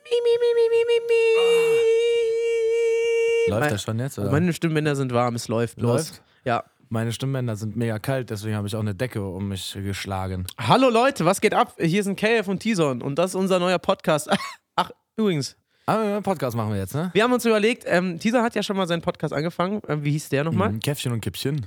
Läuft das schon jetzt, oder? Meine Stimmbänder sind warm, es läuft. Los. Ja. Meine Stimmbänder sind mega kalt, deswegen habe ich auch eine Decke um mich geschlagen. Hallo Leute, was geht ab? Hier sind KF und Tison und das ist unser neuer Podcast. Ach, übrigens. Podcast machen wir jetzt, ne? Wir haben uns überlegt, Tison hat ja schon mal seinen Podcast angefangen. Wie hieß der nochmal? Käffchen und Kippchen.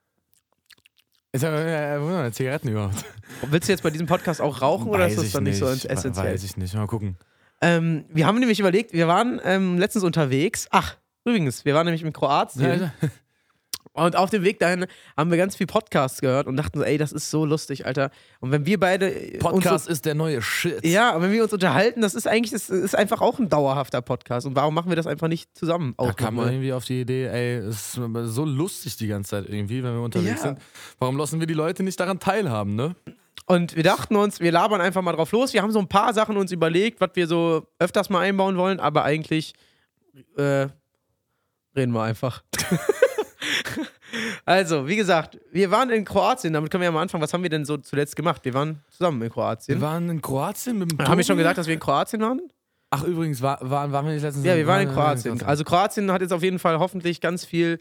Ist ja Zigaretten überhaupt. Willst du jetzt bei diesem Podcast auch rauchen oder ist das dann nicht so essentiell? Weiß ich nicht, mal gucken. Wir haben nämlich überlegt, wir waren letztens unterwegs. Ach, übrigens, wir waren nämlich in Kroatien. Ja. Und auf dem Weg dahin haben wir ganz viel Podcasts gehört und dachten so, ey, das ist so lustig, Alter. Und wenn wir beide... Podcast ist der neue Shit. Ja, und wenn wir uns unterhalten, das ist einfach auch ein dauerhafter Podcast. Und warum machen wir das einfach nicht zusammen? Da kam man irgendwie auf die Idee, ey, es ist so lustig die ganze Zeit irgendwie, wenn wir unterwegs sind. Warum lassen wir die Leute nicht daran teilhaben, ne? Und wir dachten uns, wir labern einfach mal drauf los. Wir haben so ein paar Sachen uns überlegt, was wir so öfters mal einbauen wollen, aber eigentlich reden wir einfach. Also, wie gesagt, wir waren in Kroatien, damit können wir ja mal anfangen. Was haben wir denn so zuletzt gemacht? Wir waren zusammen in Kroatien. Wir waren in Kroatien mit dem Haben wir schon gesagt, dass wir in Kroatien waren? Ach, übrigens, waren wir nicht letztens... Ja, wir waren in Kroatien. Also Kroatien hat jetzt auf jeden Fall hoffentlich ganz viel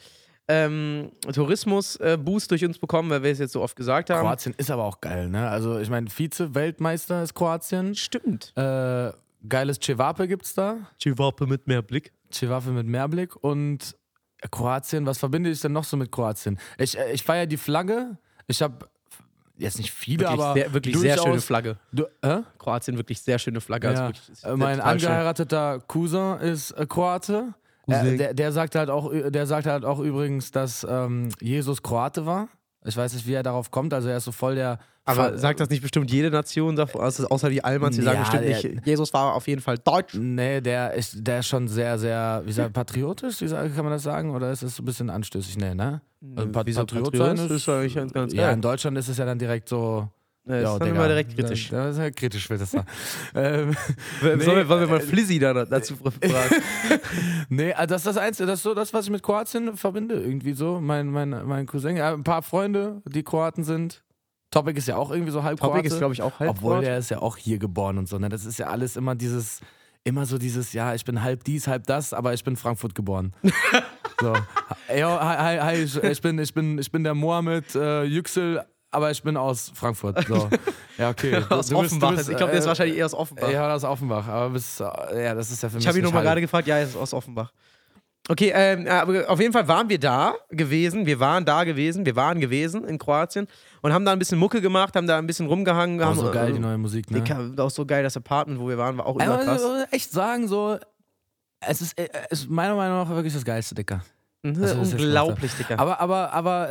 Tourismus-Boost durch uns bekommen, weil wir es jetzt so oft gesagt haben. Kroatien ist aber auch geil, ne? Also, ich meine, Vize-Weltmeister ist Kroatien. Stimmt. Geiles Cevape gibt's da. Cevape mit Mehrblick. Cevape mit Mehrblick und Kroatien, was verbinde ich denn noch so mit Kroatien? Ich feiere die Flagge. Ich habe jetzt nicht viele, wirklich aber wirklich sehr schöne Flagge. Kroatien, wirklich sehr schöne Flagge. Ja. Also mein angeheirateter Cousin ist Kroate. Der sagt halt auch übrigens, dass Jesus Kroate war. Ich weiß nicht, wie er darauf kommt. Also er ist so voll der... Aber sagt das nicht bestimmt jede Nation, außer die Almans, die sagen bestimmt nicht, Jesus war auf jeden Fall deutsch? Nee, der ist schon sehr, sehr, patriotisch, kann man das sagen? Oder ist es so ein bisschen anstößig? Nee, ne? Also Patriot sein ist eigentlich ganz geil. Ja, in Deutschland ist es ja dann direkt so... Ja, das ist dann immer direkt kritisch. Das ist ja kritisch, wird das da. Wollen wir mal Flizzy dazu fragen? Nee, also das ist das Einzige, das ist so das, was ich mit Kroatien verbinde, irgendwie so. Mein Cousin, ja, ein paar Freunde, die Kroaten sind. Topic ist ja auch irgendwie so halb Kroate. Topic ist, glaube ich, auch halb Obwohl der ist ja auch hier geboren und so. Ne? Das ist ja alles immer so dieses, ja, ich bin halb dies, halb das, aber ich bin in Frankfurt geboren. So. Hi, ich bin der Mohammed Yüksel, aber ich bin aus Frankfurt. So. Ja, okay. Aus Offenbach. Ich glaube, der ist wahrscheinlich eher aus Offenbach. Ja, aus Offenbach. Aber das ist ja für mich. Ich habe ihn nochmal gerade gefragt, ja, er ist aus Offenbach. Okay, aber auf jeden Fall waren wir da gewesen. Wir waren gewesen in Kroatien und haben da ein bisschen Mucke gemacht, haben da ein bisschen rumgehangen. Auch so geil, die neue Musik, ne? Auch so geil, das Apartment, wo wir waren, war auch immer krass. Ich muss echt sagen, so, es ist meiner Meinung nach wirklich das Geilste, Dicker. Unglaublich, Dicker. Aber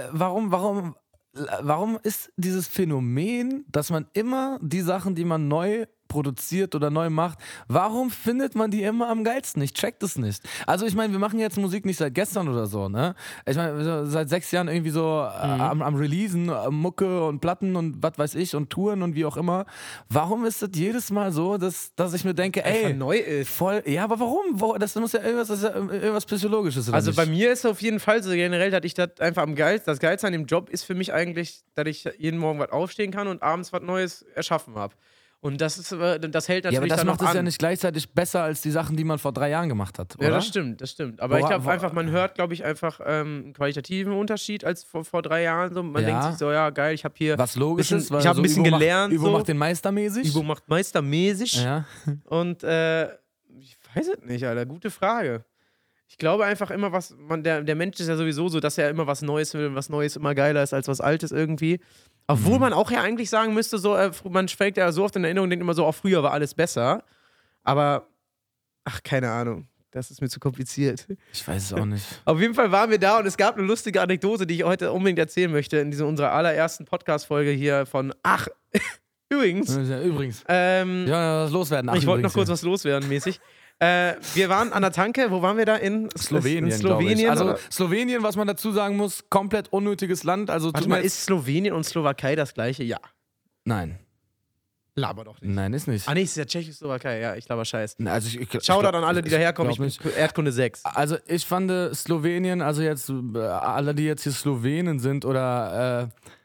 warum ist dieses Phänomen, dass man immer die Sachen, die man neu produziert oder neu macht, warum findet man die immer am geilsten? Ich check das nicht. Also ich meine, wir machen jetzt Musik nicht seit gestern oder so, ne? Ich meine, seit 6 Jahren irgendwie so am Releasen, Mucke und Platten und was weiß ich und Touren und wie auch immer. Warum ist das jedes Mal so, dass ich mir denke, ey, neu ist. Voll, ja, aber warum? Das ist ja irgendwas Psychologisches. Oder also nicht? bei mir ist auf jeden Fall so generell, dass ich das einfach das Geilste an dem Job ist für mich eigentlich, dass ich jeden Morgen was aufstehen kann und abends was Neues erschaffen habe. Und das hält natürlich ja, aber das dann macht noch es an. ja nicht gleichzeitig besser als die Sachen, die man vor 3 Jahren gemacht hat, oder? Ja, das stimmt. Aber ich glaube einfach, man hört, glaube ich, einfach einen qualitativen Unterschied als vor 3 Jahren. So. Man denkt sich so, ja, geil, ich habe hier was Logisches, weil ich habe ein bisschen gelernt. Übung macht den Meister mäßig. Übung macht meistermäßig. Ja. Und ich weiß es nicht, Alter, gute Frage. Ich glaube einfach immer, der Mensch ist ja sowieso so, dass er immer was Neues will und was Neues immer geiler ist als was Altes irgendwie. Obwohl man auch ja eigentlich sagen müsste, so, man schwelgt ja so oft in Erinnerung, denkt immer so, auch früher war alles besser. Aber, keine Ahnung. Das ist mir zu kompliziert. Ich weiß es auch nicht. Auf jeden Fall waren wir da und es gab eine lustige Anekdote, die ich heute unbedingt erzählen möchte, in unserer allerersten Podcast-Folge hier von, übrigens. Ja, übrigens. Was loswerden. Ich wollte noch kurz was loswerden, mäßig. Wir waren an der Tanke, wo waren wir da? In Slowenien. Also Slowenien, was man dazu sagen muss, komplett unnötiges Land. Also ist Slowenien und Slowakei das gleiche? Ja. Nein. Laber doch nicht. Nein, ist nicht. Nee, es ist ja Tschechoslowakei, ja, ich laber Scheiß. Also Shoutout an alle, die daherkommen, ich bin Erdkunde 6. Also ich fand Slowenien, also jetzt alle, die jetzt hier Slowenen sind oder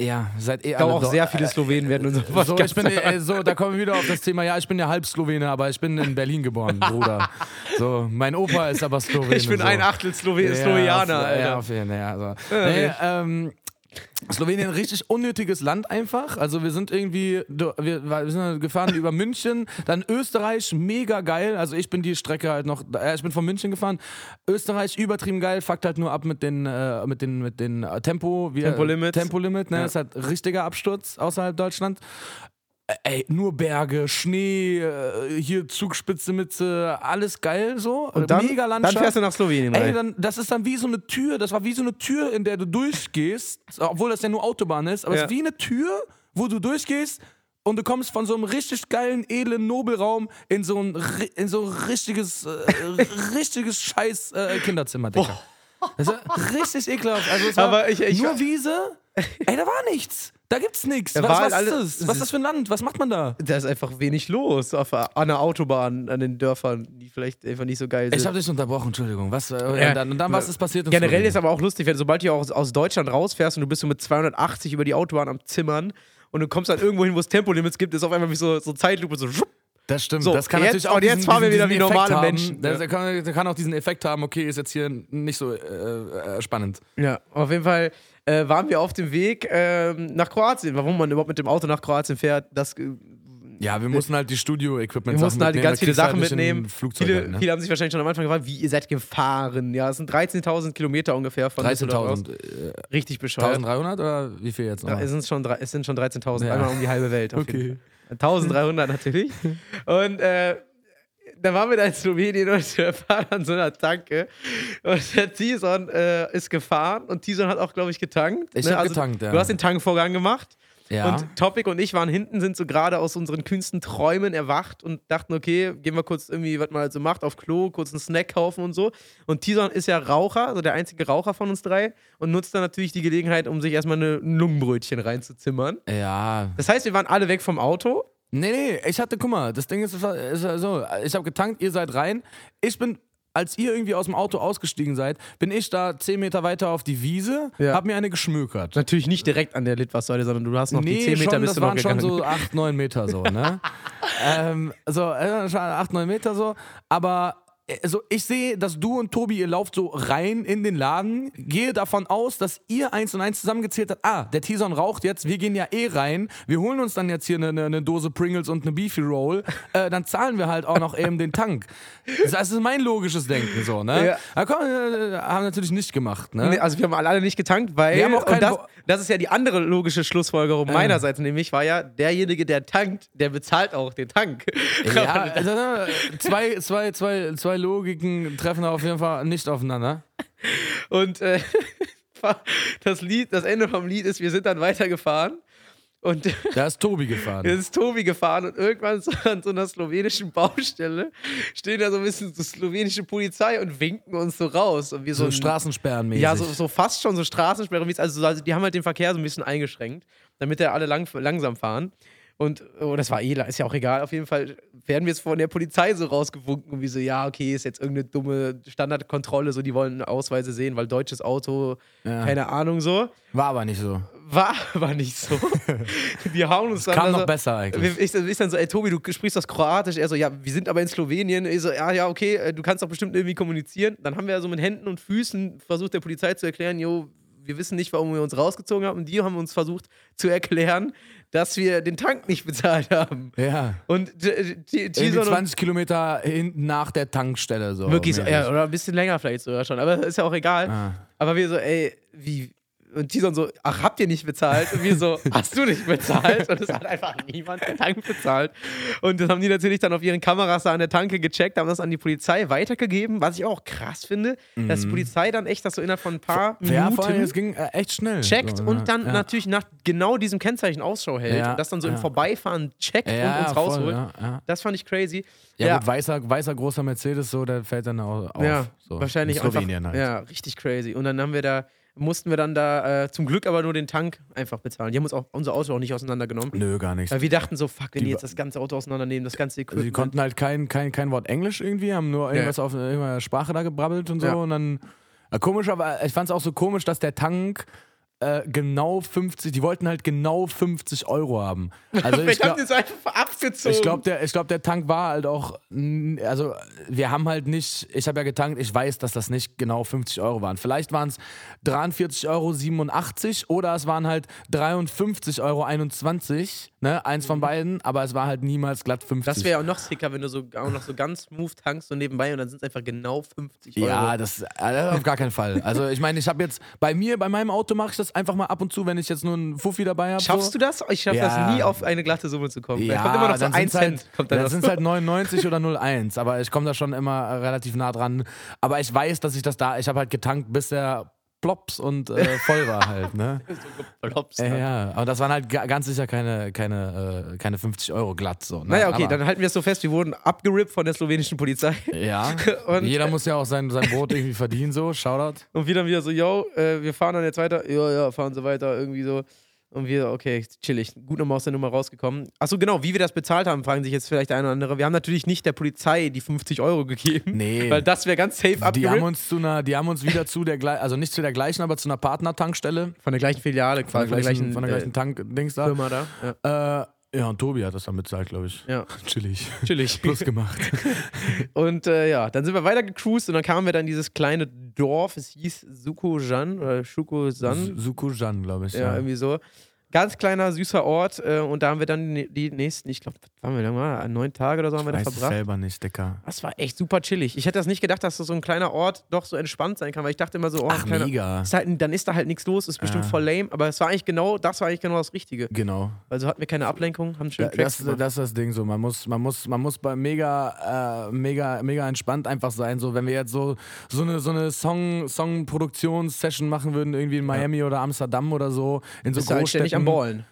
Ja, seid Ich glaube auch sehr viele Slowenen werden unseren Podcast da kommen wir wieder auf das Thema, ja, ich bin ja halb Slowene, aber ich bin in Berlin geboren, Bruder. So, mein Opa ist aber Slowene. Ich bin so. 1/8 Slowenaner, Alter. Ja, auf jeden Fall, ja. So. Slowenien, ein richtig unnötiges Land einfach. Also wir sind irgendwie, wir sind gefahren über München, dann Österreich, mega geil. Also ich bin die Strecke halt noch, ich bin von München gefahren. Österreich, übertrieben geil, fuckt halt nur ab mit den Tempolimit. Tempolimit, ne? Ja. Ist halt richtiger Absturz außerhalb Deutschland. Ey, nur Berge, Schnee, hier Zugspitze mit alles geil so. Und dann, mega Landschaft. Dann fährst du nach Slowenien rein. Ey, das ist dann wie so eine Tür, das war wie so eine Tür, in der du durchgehst, obwohl das ja nur Autobahn ist, aber es ist wie eine Tür, wo du durchgehst und du kommst von so einem richtig geilen, edlen Nobelraum in so ein richtiges scheiß Kinderzimmer, Digga. Das ist richtig ekelhaft. Also es war Aber nur Wiese, ey, da war nichts. Da gibt's nichts. Da Was war ist halt das? Was ist das für ein Land? Was macht man da? Da ist einfach wenig los an der Autobahn, an den Dörfern, die vielleicht einfach nicht so geil sind. Ich habe dich unterbrochen, Entschuldigung. Was, und dann was ist passiert? Generell ist aber auch lustig, sobald du aus Deutschland rausfährst und du bist so mit 280 über die Autobahn am Zimmern und du kommst dann irgendwo hin, wo es Tempolimits gibt, ist auf einmal wie so Zeitlupe, so schupp. Das stimmt, So, das kann jetzt, natürlich auch jetzt fahren wir wieder wie normale haben. Menschen. Der kann auch diesen Effekt haben, okay, ist jetzt hier nicht so spannend. Ja, auf jeden Fall waren wir auf dem Weg nach Kroatien. Warum man überhaupt mit dem Auto nach Kroatien fährt, ja, wir mussten halt die Studio-Equipment wir mussten halt ganz viele Sachen halt mitnehmen. Flugzeuge, Viele haben sich wahrscheinlich schon am Anfang gefragt, wie ihr seid gefahren. Ja, es sind 13.000 Kilometer ungefähr von Düsseldorf aus. 13.000. Richtig bescheuert. 1.300 oder wie viel jetzt noch? Es sind schon 13.000, Ja. einmal um die halbe Welt. Auf Okay. jeden Fall. 1.300 natürlich. Und dann waren wir da in Slowenien und wir fahren an so einer Tanke. Und der Tison ist gefahren und Tison hat auch, glaube ich, getankt. Ich habe getankt, ja. Du hast den Tankvorgang gemacht. Ja. Und Topic und ich waren hinten, sind so gerade aus unseren kühnsten Träumen erwacht und dachten, okay, gehen wir kurz irgendwie, was man halt so macht, auf Klo, kurz einen Snack kaufen und so. Und Tison ist ja Raucher, also der einzige Raucher von uns drei und nutzt dann natürlich die Gelegenheit, um sich erstmal ein Lungenbrötchen reinzuzimmern. Ja. Das heißt, wir waren alle weg vom Auto. Nee, guck mal, das Ding ist so, ich habe getankt, ihr seid rein. Als ihr irgendwie aus dem Auto ausgestiegen seid, bin ich da 10 Meter weiter auf die Wiese, hab mir eine geschmökert. Natürlich nicht direkt an der Litfaßsäule, sondern du hast noch die 10 Meter bist du noch gegangen. Das waren schon so 8, 9 Meter so, ne? Schon 8, 9 Meter so, aber also ich sehe, dass du und Tobi, ihr lauft so rein in den Laden, gehe davon aus, dass ihr 1 und 1 zusammengezählt habt, der Tison raucht jetzt, wir gehen ja rein, wir holen uns dann jetzt hier eine Dose Pringles und eine Beefy Roll, dann zahlen wir halt auch noch eben den Tank. Das ist mein logisches Denken so, ne? Ja. Aber komm, haben wir natürlich nicht gemacht, ne? Nee, also wir haben alle nicht getankt, weil Wir haben auch und das ist ja die andere logische Schlussfolgerung meinerseits, nämlich war ja, derjenige, der tankt, der bezahlt auch den Tank. Ja, also, zwei Logiken treffen auf jeden Fall nicht aufeinander. Und das Ende vom Lied ist, wir sind dann weitergefahren. Und da ist Tobi gefahren. Jetzt ist Tobi gefahren und irgendwann so an so einer slowenischen Baustelle stehen da so ein bisschen so slowenische Polizei und winken uns so raus. Und wir so Straßensperrenmäßig. Ja, so fast schon so Straßensperren. Also die haben halt den Verkehr so ein bisschen eingeschränkt, damit da alle langsam fahren. Und das war ist ja auch egal. Auf jeden Fall werden wir jetzt von der Polizei so rausgewunken und wie so, ja, okay, ist jetzt irgendeine dumme Standardkontrolle, so die wollen Ausweise sehen, weil deutsches Auto, keine Ahnung so. War aber nicht so. War aber nicht so. Wir hauen uns dann. Kam noch besser eigentlich. Ich dann so, ey Tobi, du sprichst das Kroatisch. Er so, ja, wir sind aber in Slowenien. Ich so, ja, okay, du kannst doch bestimmt irgendwie kommunizieren. Dann haben wir ja so mit Händen und Füßen versucht, der Polizei zu erklären, jo, wir wissen nicht, warum wir uns rausgezogen haben. Und die haben uns versucht zu erklären, dass wir den Tank nicht bezahlt haben. Ja. Und irgendwie 20 Kilometer hinten nach der Tankstelle. So wirklich so, ja, oder ein bisschen länger vielleicht sogar schon. Aber ist ja auch egal. Aber wir so, ey, wie... Und Tison so, ach, habt ihr nicht bezahlt? Und wir so, hast du nicht bezahlt? Und es hat einfach niemand den Tank bezahlt. Und das haben die natürlich dann auf ihren Kameras da an der Tanke gecheckt, haben das an die Polizei weitergegeben, was ich auch krass finde, dass die Polizei dann echt das so innerhalb von ein paar Minuten vor allem, es ging echt schnell. Checkt so, und dann natürlich nach genau diesem Kennzeichen Ausschau hält und das dann so im Vorbeifahren checkt und uns rausholt. Das fand ich crazy. Ja, gut, weißer großer Mercedes, so, der fällt dann auch auf. Ja, so. wahrscheinlich in Slowenien einfach, halt. Ja, richtig crazy. Und dann mussten wir dann da zum Glück aber nur den Tank einfach bezahlen. Die haben uns auch unser Auto auch nicht auseinandergenommen. Nö, gar nicht. Weil wir dachten so, fuck, wenn die jetzt das ganze Auto auseinandernehmen, das ganze Equipment. Also die konnten halt kein Wort Englisch irgendwie, haben nur irgendwas auf irgendeiner Sprache da gebrabbelt und so. Und dann komisch, aber ich fand es auch so komisch, dass der Tank genau 50, die wollten halt genau 50 Euro haben. Also Vielleicht haben die es einfach abgezogen. ich glaube, der Tank war halt auch, also wir haben halt nicht, ich habe ja getankt, ich weiß, dass das nicht genau 50 Euro waren. Vielleicht waren es 43,87 Euro oder es waren halt 53,21 Euro, ne, eins von beiden, aber es war halt niemals glatt 50. Das wäre auch noch sicker, wenn du so auch noch so ganz smooth tankst so nebenbei und dann sind es einfach genau 50 Euro. Ja, das auf gar keinen Fall. Also ich meine, ich habe jetzt, bei meinem Auto mache ich das einfach mal ab und zu, wenn ich jetzt nur einen Fuffi dabei habe. Schaffst du das? Ich schaffe das nie, auf eine glatte Summe zu kommen. Ja, Da kommt immer noch so dann 1 Cent. Dann sind es halt 99 oder 01, aber ich komme da schon immer relativ nah dran. Aber ich weiß, dass ich habe halt getankt, bis der plops und voll war halt, ne? Ja, aber das waren halt ganz sicher keine 50 Euro glatt so. Ne? Naja, okay, aber, dann halten wir es so fest, wir wurden abgerippt von der slowenischen Polizei. Ja, und jeder muss ja auch sein Brot irgendwie verdienen, so, Shoutout. Und wir dann wieder so, yo, wir fahren dann jetzt weiter. Ja, fahren so weiter, irgendwie so. Und wir, okay, chillig, gut nochmal aus der Nummer rausgekommen. Achso, genau, wie wir das bezahlt haben, fragen sich jetzt vielleicht der eine oder andere. Wir haben natürlich nicht der Polizei die 50 Euro gegeben. Nee. Weil das wäre ganz safe abgerippt. Die haben uns wieder also nicht zu der gleichen, aber zu einer Partnertankstelle. Von der gleichen Filiale quasi. Von der gleichen Tank-Dings da. Firma da. Ja, und Tobi hat das dann bezahlt, glaube ich. Ja. Chillig. Plus gemacht. Und dann sind wir weiter gecruised und dann kamen wir dann in dieses kleine Dorf, es hieß Sukojan oder Shukosan. Sukojan, glaube ich. Ja, irgendwie so. Ganz kleiner, süßer Ort und da haben wir dann die nächsten, ich glaube, waren wir da mal, 9 Tage oder so haben wir da verbracht. Ich weiß es selber nicht, Dicker. Das war echt super chillig. Ich hätte das nicht gedacht, dass so ein kleiner Ort doch so entspannt sein kann, weil ich dachte immer so, ach, mega. Dann ist da halt nichts los, ist bestimmt voll lame, aber das war eigentlich genau das Richtige. Genau. Also hatten wir keine Ablenkung, haben schön das ist das Ding so, man muss bei mega entspannt einfach sein, so wenn wir jetzt so eine Songproduktions-Session machen würden, irgendwie in Miami oder Amsterdam oder so, in so Großstädten. Am Ballen.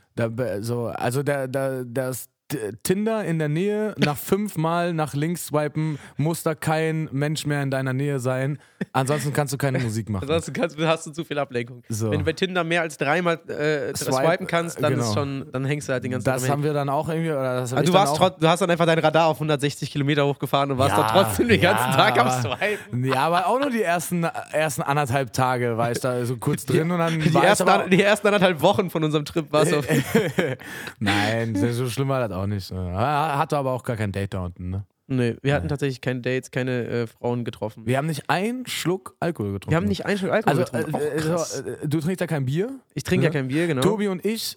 Das Tinder in der Nähe, nach 5 Mal nach links swipen, muss da kein Mensch mehr in deiner Nähe sein. Ansonsten kannst du keine Musik machen. Ansonsten hast du zu viel Ablenkung. So. Wenn du bei Tinder mehr als 3 Mal swipen kannst, dann ist dann hängst du halt den ganzen Tag. Das haben wir dann auch irgendwie. Oder das du hast dann einfach dein Radar auf 150 Kilometer hochgefahren und warst doch trotzdem den ganzen Tag am Swipen. Ja, aber auch nur die ersten 1,5 Tage war ich da so kurz drin und dann die ersten 1,5 Wochen von unserem Trip war es auf. Nein, so schlimm war das auch nicht. Hatte aber auch gar kein Date da unten, ne? Nee, wir hatten tatsächlich keine Dates, keine Frauen getroffen. Wir haben nicht einen Schluck Alkohol getrunken. Wir haben nicht einen Schluck Alkohol getrunken. Du trinkst ja kein Bier? Ich trinke ja kein Bier, genau. Tobi und ich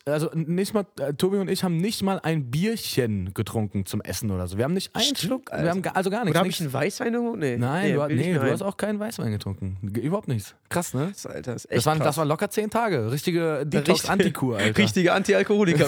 haben nicht mal ein Bierchen getrunken zum Essen oder so. Wir haben nicht einen Schluck, wir haben also gar nichts. Oder habe ich einen Weißwein irgendwo? Nee. Nein, du hast auch keinen Weißwein getrunken. Überhaupt nichts. Krass, ne? Alter, ist echt krass. Das waren locker 10 Tage. Richtige Detox-Antikur, Alter. Richtige Anti-Alkoholiker.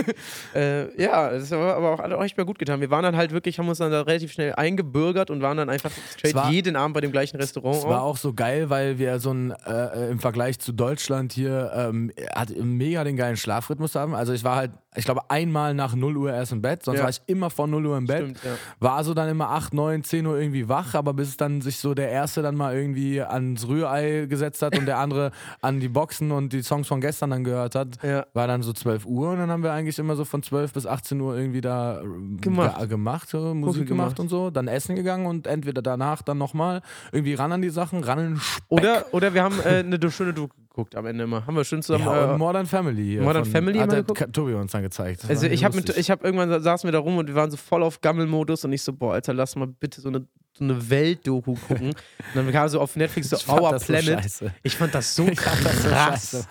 Ja, das war aber auch echt mal gut getan. Wir waren dann halt wirklich, haben uns dann da relativ schnell eingebürgert und waren dann einfach straight jeden Abend bei dem gleichen Restaurant. Es war auch so geil, weil wir so im Vergleich zu Deutschland hier mega den geilen Schlafrhythmus haben. Also ich war halt, ich glaube, einmal nach 0 Uhr erst im Bett, sonst war ich immer vor 0 Uhr im Bett. Stimmt, ja. War so dann immer 8, 9, 10 Uhr irgendwie wach, aber bis dann sich so der Erste dann mal irgendwie ans Rührei gesetzt hat und der andere an die Boxen und die Songs von gestern dann gehört hat, war dann so 12 Uhr und dann haben wir eigentlich immer so von 12 bis 18 Uhr irgendwie da gemacht so Musik gemacht und so, dann essen gegangen und entweder danach dann nochmal irgendwie ran an die Sachen, ran in den Speck. Oder wir haben eine schöne Doku geguckt am Ende immer. Haben wir schön zusammen. Ja, und Modern Family. Modern Family hat immer geguckt? Tobi uns dann gezeigt. Also ich habe irgendwann saßen wir da rum und wir waren so voll auf Gammelmodus und ich so, boah, Alter, lass mal bitte so eine Weltdoku gucken. Und dann kam so auf Netflix so Our Planet. So ich fand das so krass.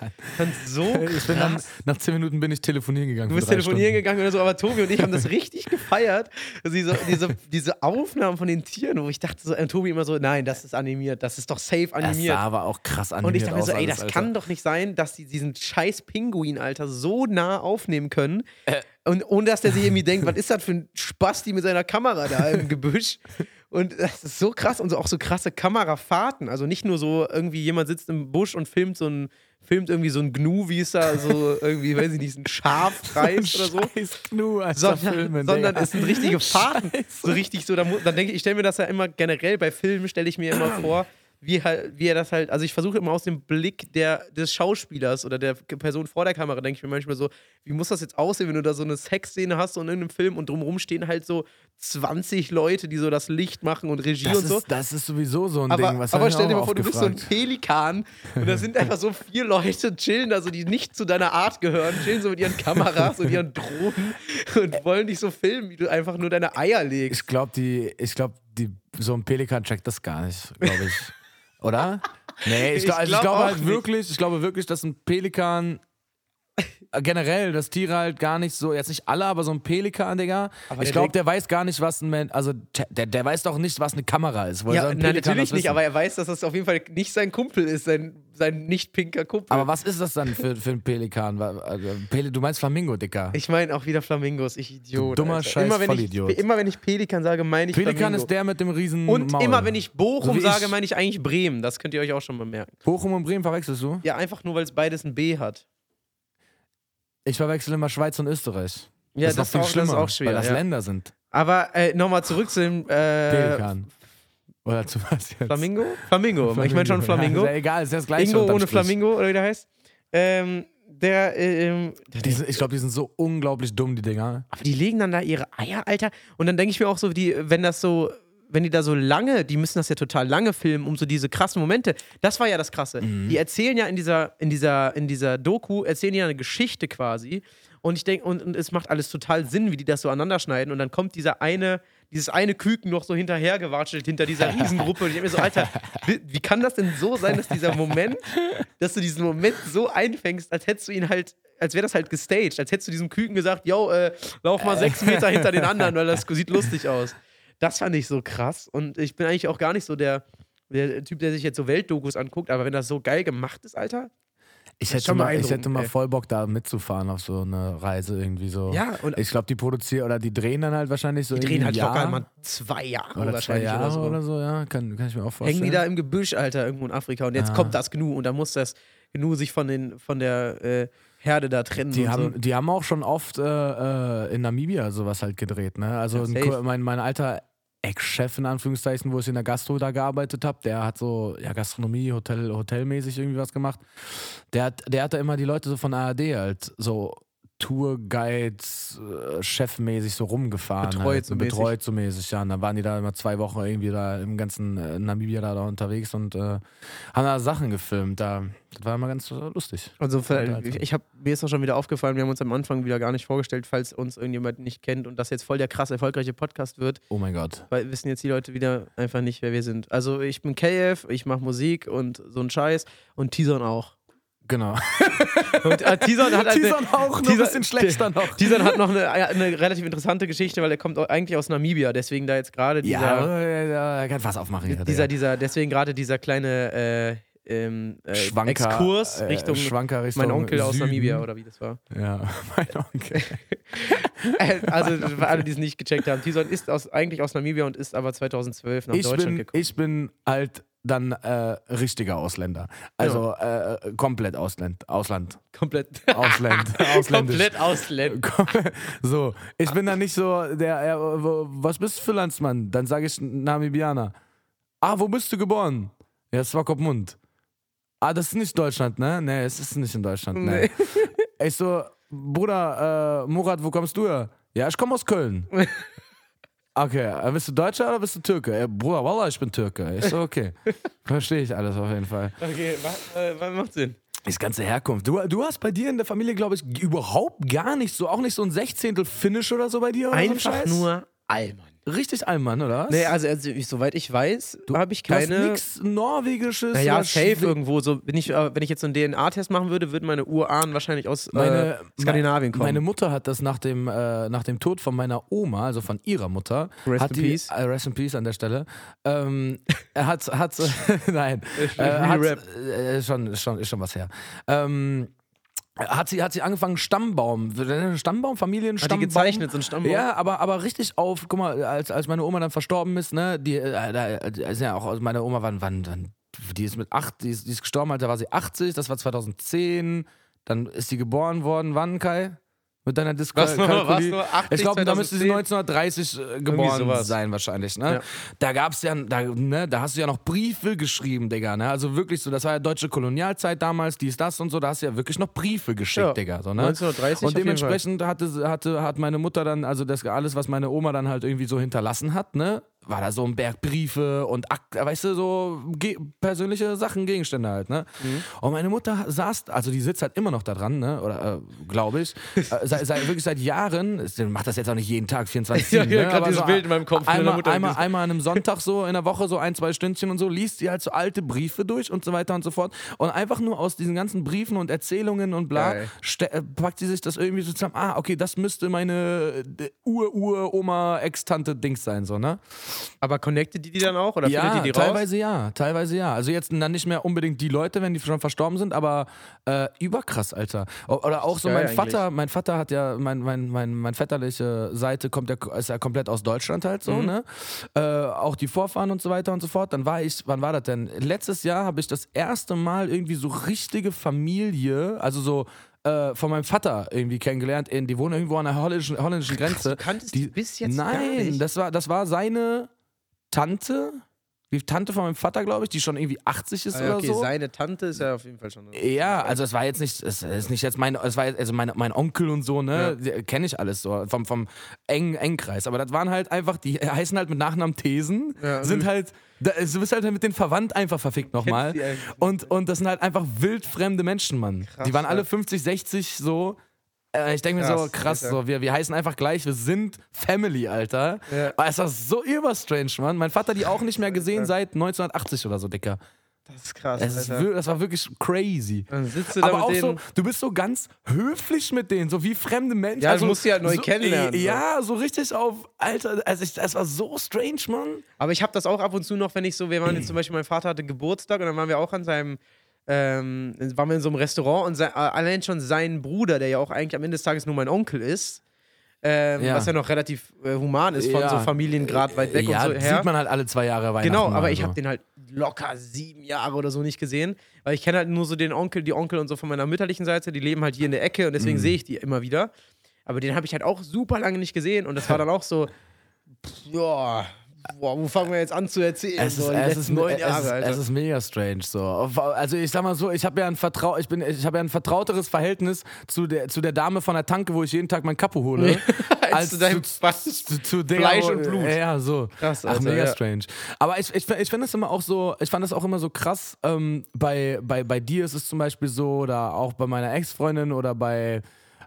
Nach 10 Minuten bin ich telefonieren gegangen. Du bist telefonieren gegangen oder so, aber Tobi und ich haben das richtig gefeiert. Also diese Aufnahmen von den Tieren, wo ich dachte so, Tobi immer so, nein, das ist animiert, das ist doch safe animiert. Das sah aber auch krass animiert. Und ich dachte mir so, ey, das Alter. kann doch nicht sein, dass die diesen scheiß Pinguin, Alter, so nah aufnehmen können. Und ohne dass der sich irgendwie denkt, was ist das für ein Spasti mit seiner Kamera da im Gebüsch? Und das ist so krass und auch so krasse Kamerafahrten. Also nicht nur so irgendwie jemand sitzt im Busch und filmt irgendwie so ein Gnu, wie es da so irgendwie, weiß ich nicht, ein Schaf reißt oder so. Scheiß Gnu, Alter, sondern es sind richtige Fahrten. So richtig so, dann denke ich, stelle mir das ja immer generell bei Filmen, stelle ich mir immer vor, wie er das halt, also ich versuche immer aus dem Blick des Schauspielers oder der Person vor der Kamera, denke ich mir manchmal so, wie muss das jetzt aussehen, wenn du da so eine Sexszene hast und in einem Film und drumherum stehen halt so 20 Leute, die so das Licht machen und Regie und so. Das ist sowieso so ein Ding, was aber hab ich stell dir auch mal vor, du bist so ein gefragt. Pelikan und da sind einfach so 4 Leute, chillen, also die nicht zu deiner Art gehören, chillen so mit ihren Kameras und ihren Drohnen und wollen dich so filmen, wie du einfach nur deine Eier legst. Ich glaube, so ein Pelikan checkt das gar nicht, glaube ich. Oder? Nee, ich glaube wirklich, dass ein Pelikan generell, dass Tiere halt gar nicht so, jetzt nicht alle, aber so ein Pelikan, Digga. Aber Ich glaube, der weiß gar nicht, was ein Mensch, also der weiß doch nicht, was eine Kamera ist. Woher Ja, soll ein Pelikan natürlich das nicht, wissen? aber er weiß, dass das auf jeden Fall nicht sein Kumpel ist, sein nicht pinker Kumpel. Aber was ist das dann für ein Pelikan? Du meinst Flamingo, Dicker. Ich meine auch wieder Flamingos, ich Idiot. Du dummer Alter. Scheiß Vollidiot. Immer wenn ich Pelikan sage, meine ich Pelikan Flamingo. ist der mit dem riesen Und Maul. immer wenn ich Bochum So wie sage, ich. meine ich eigentlich Bremen. Das könnt ihr euch auch schon mal merken. Bochum und Bremen verwechselst du? Ja, einfach nur, weil es beides ein B hat. Ich verwechsel immer Schweiz und Österreich. Ja, das ist noch viel schlimmer, auch schwer. weil das Ja. Länder sind. Aber nochmal zurück zu dem Pelikan. Oder zu was jetzt? Flamingo? Flamingo. Ich meine schon Flamingo. Ja, ist ja egal, ist ja das gleiche. Ingo unterm ohne Strich. Flamingo, oder wie der heißt. Ich glaube, die sind so unglaublich dumm, die Dinger. Aber die legen dann da ihre Eier, Alter. Und dann denke ich mir auch so, wenn die da so lange, die müssen das ja total lange filmen, um so diese krassen Momente. Das war ja das Krasse. Die erzählen ja in dieser Doku, erzählen ja eine Geschichte quasi. Und ich denke, und es macht alles total Sinn, wie die das so aneinander schneiden. Und dann kommt dieses eine Küken noch so hinterhergewatschelt hinter dieser Riesengruppe. Und ich denke mir so, Alter, wie kann das denn so sein, dass du diesen Moment so einfängst, als hättest du ihn halt, als wäre das halt gestaged, als hättest du diesem Küken gesagt, yo, lauf mal 6 Meter hinter den anderen, weil das sieht lustig aus. Das fand ich so krass. Und ich bin eigentlich auch gar nicht so der Typ, der sich jetzt so Weltdokus anguckt, aber wenn das so geil gemacht ist, Alter. Ich ist schon hätte mal ey. voll Bock, da mitzufahren auf so eine Reise irgendwie so. Ja, und ich glaube, die produzieren oder die drehen dann halt wahrscheinlich so. die drehen halt irgendwie ein locker Jahr mal 2 Jahre oder 2 wahrscheinlich Jahre oder so. ja. Kann ich mir auch vorstellen. Hängen die da im Gebüsch, Alter, irgendwo in Afrika. Und jetzt kommt das Gnu und dann muss das Gnu sich von der Herde da trennen. Die haben auch schon oft in Namibia sowas halt gedreht, ne? Also Ja, mein alter Ex-Chef in Anführungszeichen, wo ich in der Gastro da gearbeitet habe, der hat so Gastronomie, Hotelmäßig irgendwie was gemacht. Der hat da immer die Leute so von ARD halt so Tourguides, chefmäßig so rumgefahren. Betreut so mäßig, ja. Und dann waren die da immer 2 Wochen irgendwie da im ganzen Namibia da unterwegs und haben da Sachen gefilmt. Das war immer ganz lustig. Also mir ist auch schon wieder aufgefallen, wir haben uns am Anfang wieder gar nicht vorgestellt, falls uns irgendjemand nicht kennt und das jetzt voll der krass erfolgreiche Podcast wird. Oh mein Gott. Weil wissen jetzt die Leute wieder einfach nicht, wer wir sind. Also ich bin KF, ich mache Musik und so ein Scheiß und Tison auch. Genau. Und Tison hat Tison auch, noch ein bisschen schlechter noch. Tison hat noch eine relativ interessante Geschichte, weil er kommt eigentlich aus Namibia, deswegen da jetzt gerade er kann was aufmachen. deswegen gerade dieser kleine Exkurs Richtung mein Onkel aus Süden. Namibia oder wie das war. Ja, mein Onkel. Also für alle, die es nicht gecheckt haben, Tison ist eigentlich aus Namibia und ist aber 2012 nach Deutschland gekommen. Ich bin halt dann richtiger Ausländer. Also komplett Ausland. Komplett. Ausländisch. Komplett ausländisch. So, ich bin dann nicht so was bist du für Landsmann? Dann sage ich Namibianer. Ah, wo bist du geboren? Ja, Swakopmund. Ah, das ist nicht Deutschland, ne? Nee, es ist nicht in Deutschland, ne. Ich so, Bruder, Murat, wo kommst du her? Ja, ich komme aus Köln. Okay, bist du Deutscher oder bist du Türke? Bruder, Wallah, ich bin Türke. Ich so, okay. Verstehe ich alles auf jeden Fall. Okay, was macht Sinn? Das ganze Herkunft. Du hast bei dir in der Familie, glaube ich, überhaupt gar nicht so, auch nicht so ein 16. Finnisch oder so bei dir? Oder Einfach so ein Scheiß? nur Allmann. Richtig Allmann, oder was? Nee, also soweit ich weiß, habe ich keine. Du hast nichts Norwegisches. Naja, oder safe irgendwo. So, wenn ich jetzt so einen DNA-Test machen würde, würden meine Urahnen wahrscheinlich aus Skandinavien kommen. Meine Mutter hat das nach dem Tod von meiner Oma, also von ihrer Mutter, Rest in peace. Rest in peace an der Stelle. Nein, ist schon was her. Hat sie angefangen, Familienstammbaum? Hat die gezeichnet, so ein Stammbaum? Ja, aber richtig auf, guck mal, als meine Oma dann verstorben ist, ne, die ist ja auch, meine Oma die ist mit 8, die ist gestorben, da war sie 80, das war 2010, dann ist sie geboren worden, wann, Kai? Mit deiner Was nur 80, ich glaube, da müsste sie 2010? 1930 geboren sowas. sein wahrscheinlich, ne? Ja. Da gab's ja, da hast du ja noch Briefe geschrieben, Digga, ne? Also wirklich so, das war ja deutsche Kolonialzeit damals, dies, das und so, da hast du ja wirklich noch Briefe geschickt, Ja. Digga, so, ne? 1930 Und auf jeden Fall. dementsprechend hat meine Mutter dann, also das alles, was meine Oma dann halt irgendwie so hinterlassen hat, ne? War da so ein Berg Briefe und weißt du, so persönliche Sachen, Gegenstände halt, ne? Und meine Mutter saß, also die sitzt halt immer noch da dran, ne? Oder glaube ich, wirklich seit Jahren, sie macht das jetzt auch nicht jeden Tag, 24/7, Ja, ne? gerade Aber dieses so Bild in meinem Kopf von deiner Mutter. einmal an einem Sonntag so in der Woche so 1-2 Stündchen und so, liest sie halt so alte Briefe durch und so weiter und so fort. Und einfach nur aus diesen ganzen Briefen und Erzählungen und bla, Geil. packt sie sich das irgendwie so zusammen, okay, das müsste meine Ur-Oma-Ex-Tante Dings sein, so, ne? Aber connectet die dann auch? Oder findet die raus? Teilweise ja. Also jetzt dann nicht mehr unbedingt die Leute, wenn die schon verstorben sind, aber überkrass, Alter. Oder auch so geil mein Vater hat ja, mein väterliche Seite ist ja komplett aus Deutschland halt so, ne? Auch die Vorfahren und so weiter und so fort. Dann wann war das denn? Letztes Jahr habe ich das erste Mal irgendwie so richtige Familie, also so von meinem Vater irgendwie kennengelernt. Die wohnen irgendwo an der holländischen Grenze. Du kanntest die bis jetzt gar Nein, nicht. das war seine Tante, die Tante von meinem Vater, glaube ich, die schon irgendwie 80 ist oder Okay, so. seine Tante ist ja auf jeden Fall schon. Ja, also es war jetzt nicht, es ist nicht jetzt mein Onkel und so, ne, kenne ich alles so, vom engen Kreis, aber das waren halt einfach, die heißen halt mit Nachnamen Thesen, sind halt, du bist halt mit denen verwandt einfach verfickt nochmal die eigentlich und das sind halt einfach wildfremde Menschen, Mann. Krass, Die waren alle ja. 50, 60 so. Ich denke mir so, krass, Alter. so, wir heißen einfach gleich, wir sind Family, Alter. Ja. Aber es war so überstrange, Mann. Mein Vater hat die auch nicht mehr gesehen seit 1980 oder so, Dicker. Das ist krass. Das war wirklich crazy. Dann sitzt du da Aber mit auch denen. so, du bist so ganz höflich mit denen, so wie fremde Menschen. Ja, du musst sie halt neu kennenlernen, so. Ja, so richtig auf, Alter, das war so strange, Mann. Aber ich habe das auch ab und zu noch, wenn ich so, wir waren jetzt zum Beispiel, mein Vater hatte Geburtstag und dann waren wir auch an seinem, waren wir in so einem Restaurant und allein schon sein Bruder, der ja auch eigentlich am Ende des Tages nur mein Onkel ist, was ja noch relativ human ist von so Familiengrad weit weg und so her. Sieht man halt alle 2 Jahre Weihnachten. Genau, aber mal ich so. habe den halt locker 7 Jahre oder so nicht gesehen, weil ich kenne halt nur so die Onkel und so von meiner mütterlichen Seite, die leben halt hier in der Ecke und deswegen sehe ich die immer wieder. Aber den habe ich halt auch super lange nicht gesehen und das war dann auch so, ja, wo fangen wir jetzt an zu erzählen? Es ist 9 Jahre, Alter. es ist mega strange so. Also ich sag mal so, ich habe ja ein vertrauteres Verhältnis zu der Dame von der Tanke, wo ich jeden Tag mein Kapo hole, Als zu deinem zu der, Fleisch und Blut. Ja, so. Krass, Ach, Alter, mega ja. strange. Aber ich finde es immer auch so, ich fand das auch immer so krass. Bei dir ist es zum Beispiel so, oder auch bei meiner Ex-Freundin oder bei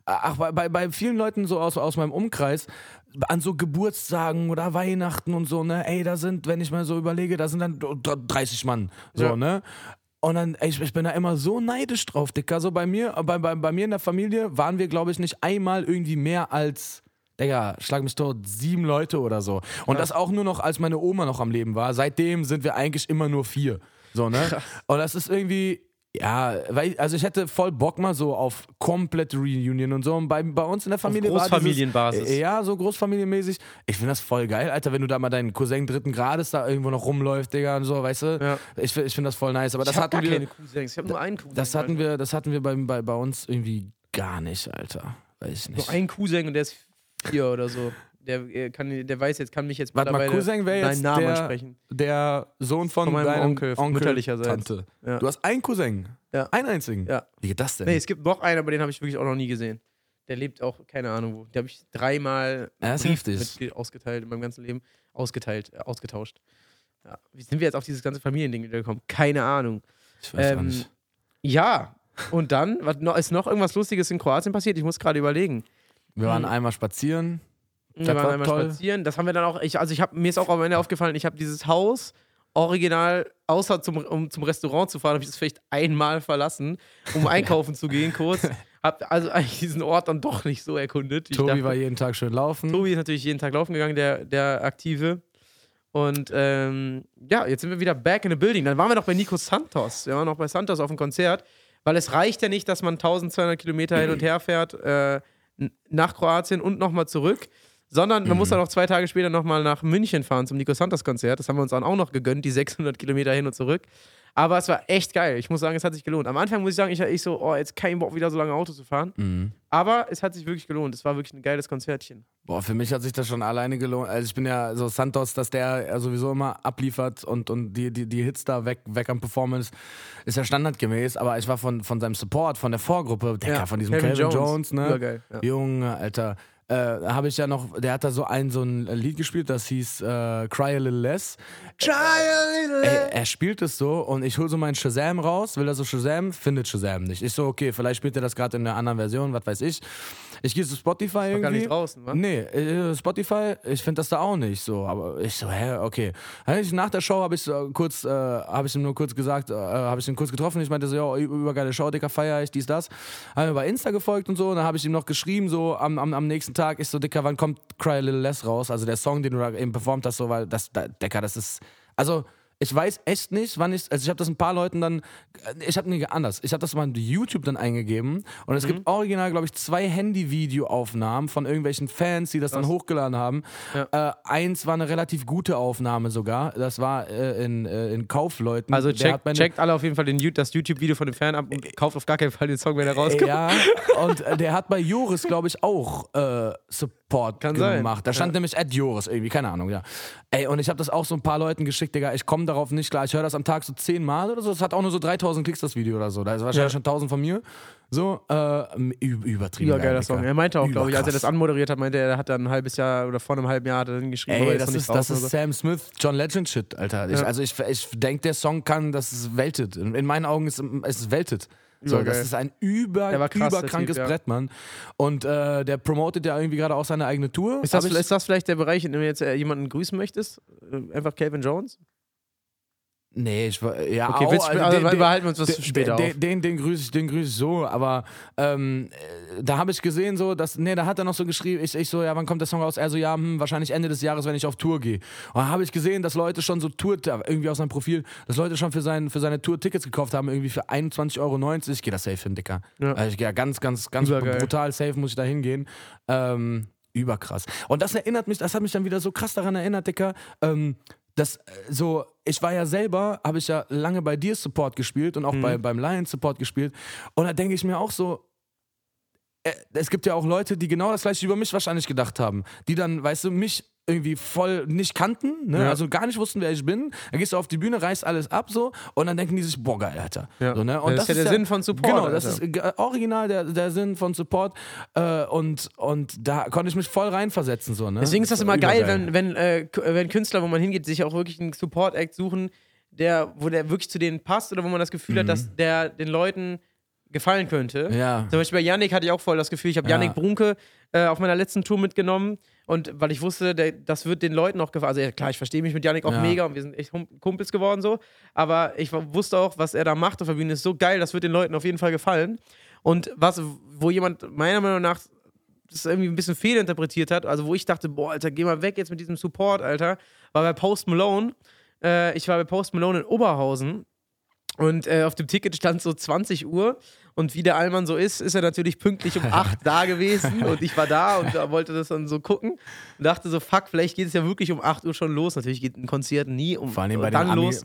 vielen Leuten so aus meinem Umkreis, an so Geburtstagen oder Weihnachten und so, ne, ey, da sind, wenn ich mal so überlege, da sind dann 30 Mann, so, Ja. ne. Und dann, ey, ich bin da immer so neidisch drauf, Dicker. So bei mir in der Familie waren wir, glaube ich, nicht einmal irgendwie mehr als, Digga, schlag mich tot, 7 Leute oder so. Und das auch nur noch, als meine Oma noch am Leben war. Seitdem sind wir eigentlich immer nur 4. So, ne? Und das ist irgendwie, ja, also ich hätte voll Bock mal so auf komplette Reunion und so. Und bei uns in der Familie Auf war Großfamilienbasis. Ja, so großfamilienmäßig. Ich finde das voll geil, Alter, wenn du da mal deinen Cousin 3. Grades da irgendwo noch rumläuft, Digga, und so, weißt du? Ja. Ich finde das voll nice. Aber das ich habe hatten gar wir. keine Cousins, ich habe nur einen Cousin. Das hatten wir bei uns irgendwie gar nicht, Alter. Weiß ich nicht. Nur einen Cousin und der ist 4 oder so. Der kann mich jetzt Warte mal, mittlerweile Cousin wäre seinen jetzt Namen ansprechen. der Sohn von Von meinem deinem Onkel, mütterlicherseits. Tante. Ja. Du hast einen Cousin? Ja. Einen einzigen? Ja. Wie geht das denn? Nee, es gibt noch einen, aber den habe ich wirklich auch noch nie gesehen. Der lebt auch, keine Ahnung wo. Der habe ich 3-mal Ja, ist heftig. ausgeteilt in meinem ganzen Leben. Ausgetauscht. Ja. Wie sind wir jetzt auf dieses ganze Familiending wieder gekommen? Keine Ahnung. Ich weiß auch nicht. Ja, und dann, ist noch irgendwas Lustiges in Kroatien passiert? Ich muss gerade überlegen. Wir waren einmal spazieren. Wir Das waren war einmal toll. spazieren. Das haben wir dann auch. Mir ist auch am Ende aufgefallen, ich habe dieses Haus original, außer um zum Restaurant zu fahren, habe ich es vielleicht einmal verlassen, um einkaufen zu gehen kurz. Hab also eigentlich diesen Ort dann doch nicht so erkundet. wie ich Tobi dachte. war jeden Tag schön laufen. Tobi ist natürlich jeden Tag laufen gegangen, der Aktive. Und ja, jetzt sind wir wieder back in the building. Dann waren wir noch bei Nico Santos. Wir waren noch bei Santos auf dem Konzert, weil es reicht ja nicht, dass man 1200 Kilometer hin und her fährt nach Kroatien und nochmal zurück, sondern man muss dann auch 2 Tage später nochmal nach München fahren zum Nico Santos Konzert. Das haben wir uns dann auch noch gegönnt, die 600 Kilometer hin und zurück. Aber es war echt geil. Ich muss sagen, es hat sich gelohnt. Am Anfang muss ich sagen, ich so, oh, jetzt kein Bock, wieder so lange Auto zu fahren. Aber es hat sich wirklich gelohnt. Es war wirklich ein geiles Konzertchen. Boah, für mich hat sich das schon alleine gelohnt. Also ich bin ja so Santos, dass der sowieso immer abliefert und die Hits da weg am Performance ist ja standardgemäß. Aber ich war von seinem Support, von der Vorgruppe, von diesem Calvin Jones, ne? Übergeil, ja. Junge, Alter. Habe ich ja noch, der hat da so ein Lied gespielt, das hieß Cry a Little Less. Try a little less. Er spielt es so und ich hole so meinen Shazam raus, will er so Shazam, findet Shazam nicht. Ich so, okay, vielleicht spielt er das gerade in einer anderen Version, was weiß ich. Ich gehe zu Spotify irgendwie. Gar nicht draußen, wa? Nee, Spotify, ich finde das da auch nicht so. Aber ich so, okay. Nach der Show habe ich ihm nur kurz gesagt, habe ich ihn kurz getroffen. Ich meinte so, ja, übergeile Show, Dicker, feier ich, dies, das. Habe mir bei Insta gefolgt und so. Und dann habe ich ihm noch geschrieben, so am nächsten Tag, ich so, Dicker, wann kommt Cry a Little Less raus? Also der Song, den du da eben performt hast, so, weil Dicker, das ist, also ich weiß echt nicht, wann ich habe das ein paar Leuten dann, ich habe das mal in YouTube dann eingegeben und es gibt original, glaube ich, 2 Handy-Video-Aufnahmen von irgendwelchen Fans, die das dann hochgeladen haben. Ja. Eins war eine relativ gute Aufnahme sogar, das war in Kaufleuten. Also checkt alle auf jeden Fall das YouTube-Video von dem Fan ab und kauft auf gar keinen Fall den Song, wenn er rauskommt. Ja, und der hat bei Joris, glaube ich, auch Support gemacht. Da stand nämlich @Joris irgendwie, keine Ahnung, ja. Ey, und ich habe das auch so ein paar Leuten geschickt, Digga, ich komme darauf nicht klar. Ich höre das am Tag so 10 Mal oder so. Das hat auch nur so 3000 Klicks, das Video oder so. Da ist wahrscheinlich schon 1000 von mir. So, übertrieben. Übergeiler Song. Er meinte auch, glaube ich, als er das anmoderiert hat, meinte er hat dann ein halbes Jahr oder vor einem halben Jahr hat er dann geschrieben. Ey, das ist Sam Smith, John Legend Shit, Alter. Ja. Ich denke, der Song das ist weltet. In meinen Augen ist es weltet. So, das ist ein überkrankes Brett, Mann. Und der promotet ja irgendwie gerade auch seine eigene Tour. Ist das vielleicht der Bereich, in dem du jetzt jemanden grüßen möchtest? Einfach Calvin Jones? Nee, okay, behalten wir uns das später auf. Den grüße ich so, aber da habe ich gesehen so, da hat er noch so geschrieben, ich so, ja, wann kommt der Song raus? Er so, ja, wahrscheinlich Ende des Jahres, wenn ich auf Tour gehe. Und da habe ich gesehen, dass Leute schon so irgendwie aus seinem Profil, dass Leute schon für seine Tour Tickets gekauft haben, irgendwie für 21,90 €. Ich gehe da safe hin, Dicker. Ja. Also ich gehe ganz brutal safe, muss ich da hingehen. Überkrass. Und das hat mich dann wieder so krass daran erinnert, Dicker, ich war ja selber, habe ich ja lange bei dir Support gespielt und auch beim Lions Support gespielt. Und da denke ich mir auch so, es gibt ja auch Leute, die genau das gleiche über mich wahrscheinlich gedacht haben. Die dann, weißt du, mich irgendwie voll nicht kannten, ne? Ja. Also gar nicht wussten, wer ich bin. Dann gehst du auf die Bühne, reißt alles ab so und dann denken die sich, boah, geil, Alter. Ja. So, ne? Und das ist ja der Sinn von Support. Genau, das ist original der Sinn von Support und da konnte ich mich voll reinversetzen. So, ne? Deswegen ist das immer geil, wenn Künstler, wo man hingeht, sich auch wirklich einen Support-Act suchen, wo der wirklich zu denen passt oder wo man das Gefühl hat, dass der den Leuten gefallen könnte. Ja. Zum Beispiel bei Yannick hatte ich auch voll das Gefühl, ich habe Yannick Brunke auf meiner letzten Tour mitgenommen und weil ich wusste, das wird den Leuten auch gefallen. Also ja, klar, ich verstehe mich mit Yannick auch mega und wir sind echt Kumpels geworden so, aber ich wusste auch, was er da macht auf der Bühne ist so geil, das wird den Leuten auf jeden Fall gefallen. Und wo jemand meiner Meinung nach das irgendwie ein bisschen fehlinterpretiert hat, also wo ich dachte, boah, Alter, geh mal weg jetzt mit diesem Support, Alter, war bei Post Malone. Ich war bei Post Malone in Oberhausen und auf dem Ticket stand so 20 Uhr und wie der Allmann so ist er natürlich pünktlich um 8 da gewesen und ich war da und wollte das dann so gucken und dachte so, fuck, vielleicht geht es ja wirklich um 8 Uhr schon los. Natürlich geht ein Konzert nie vor allem bei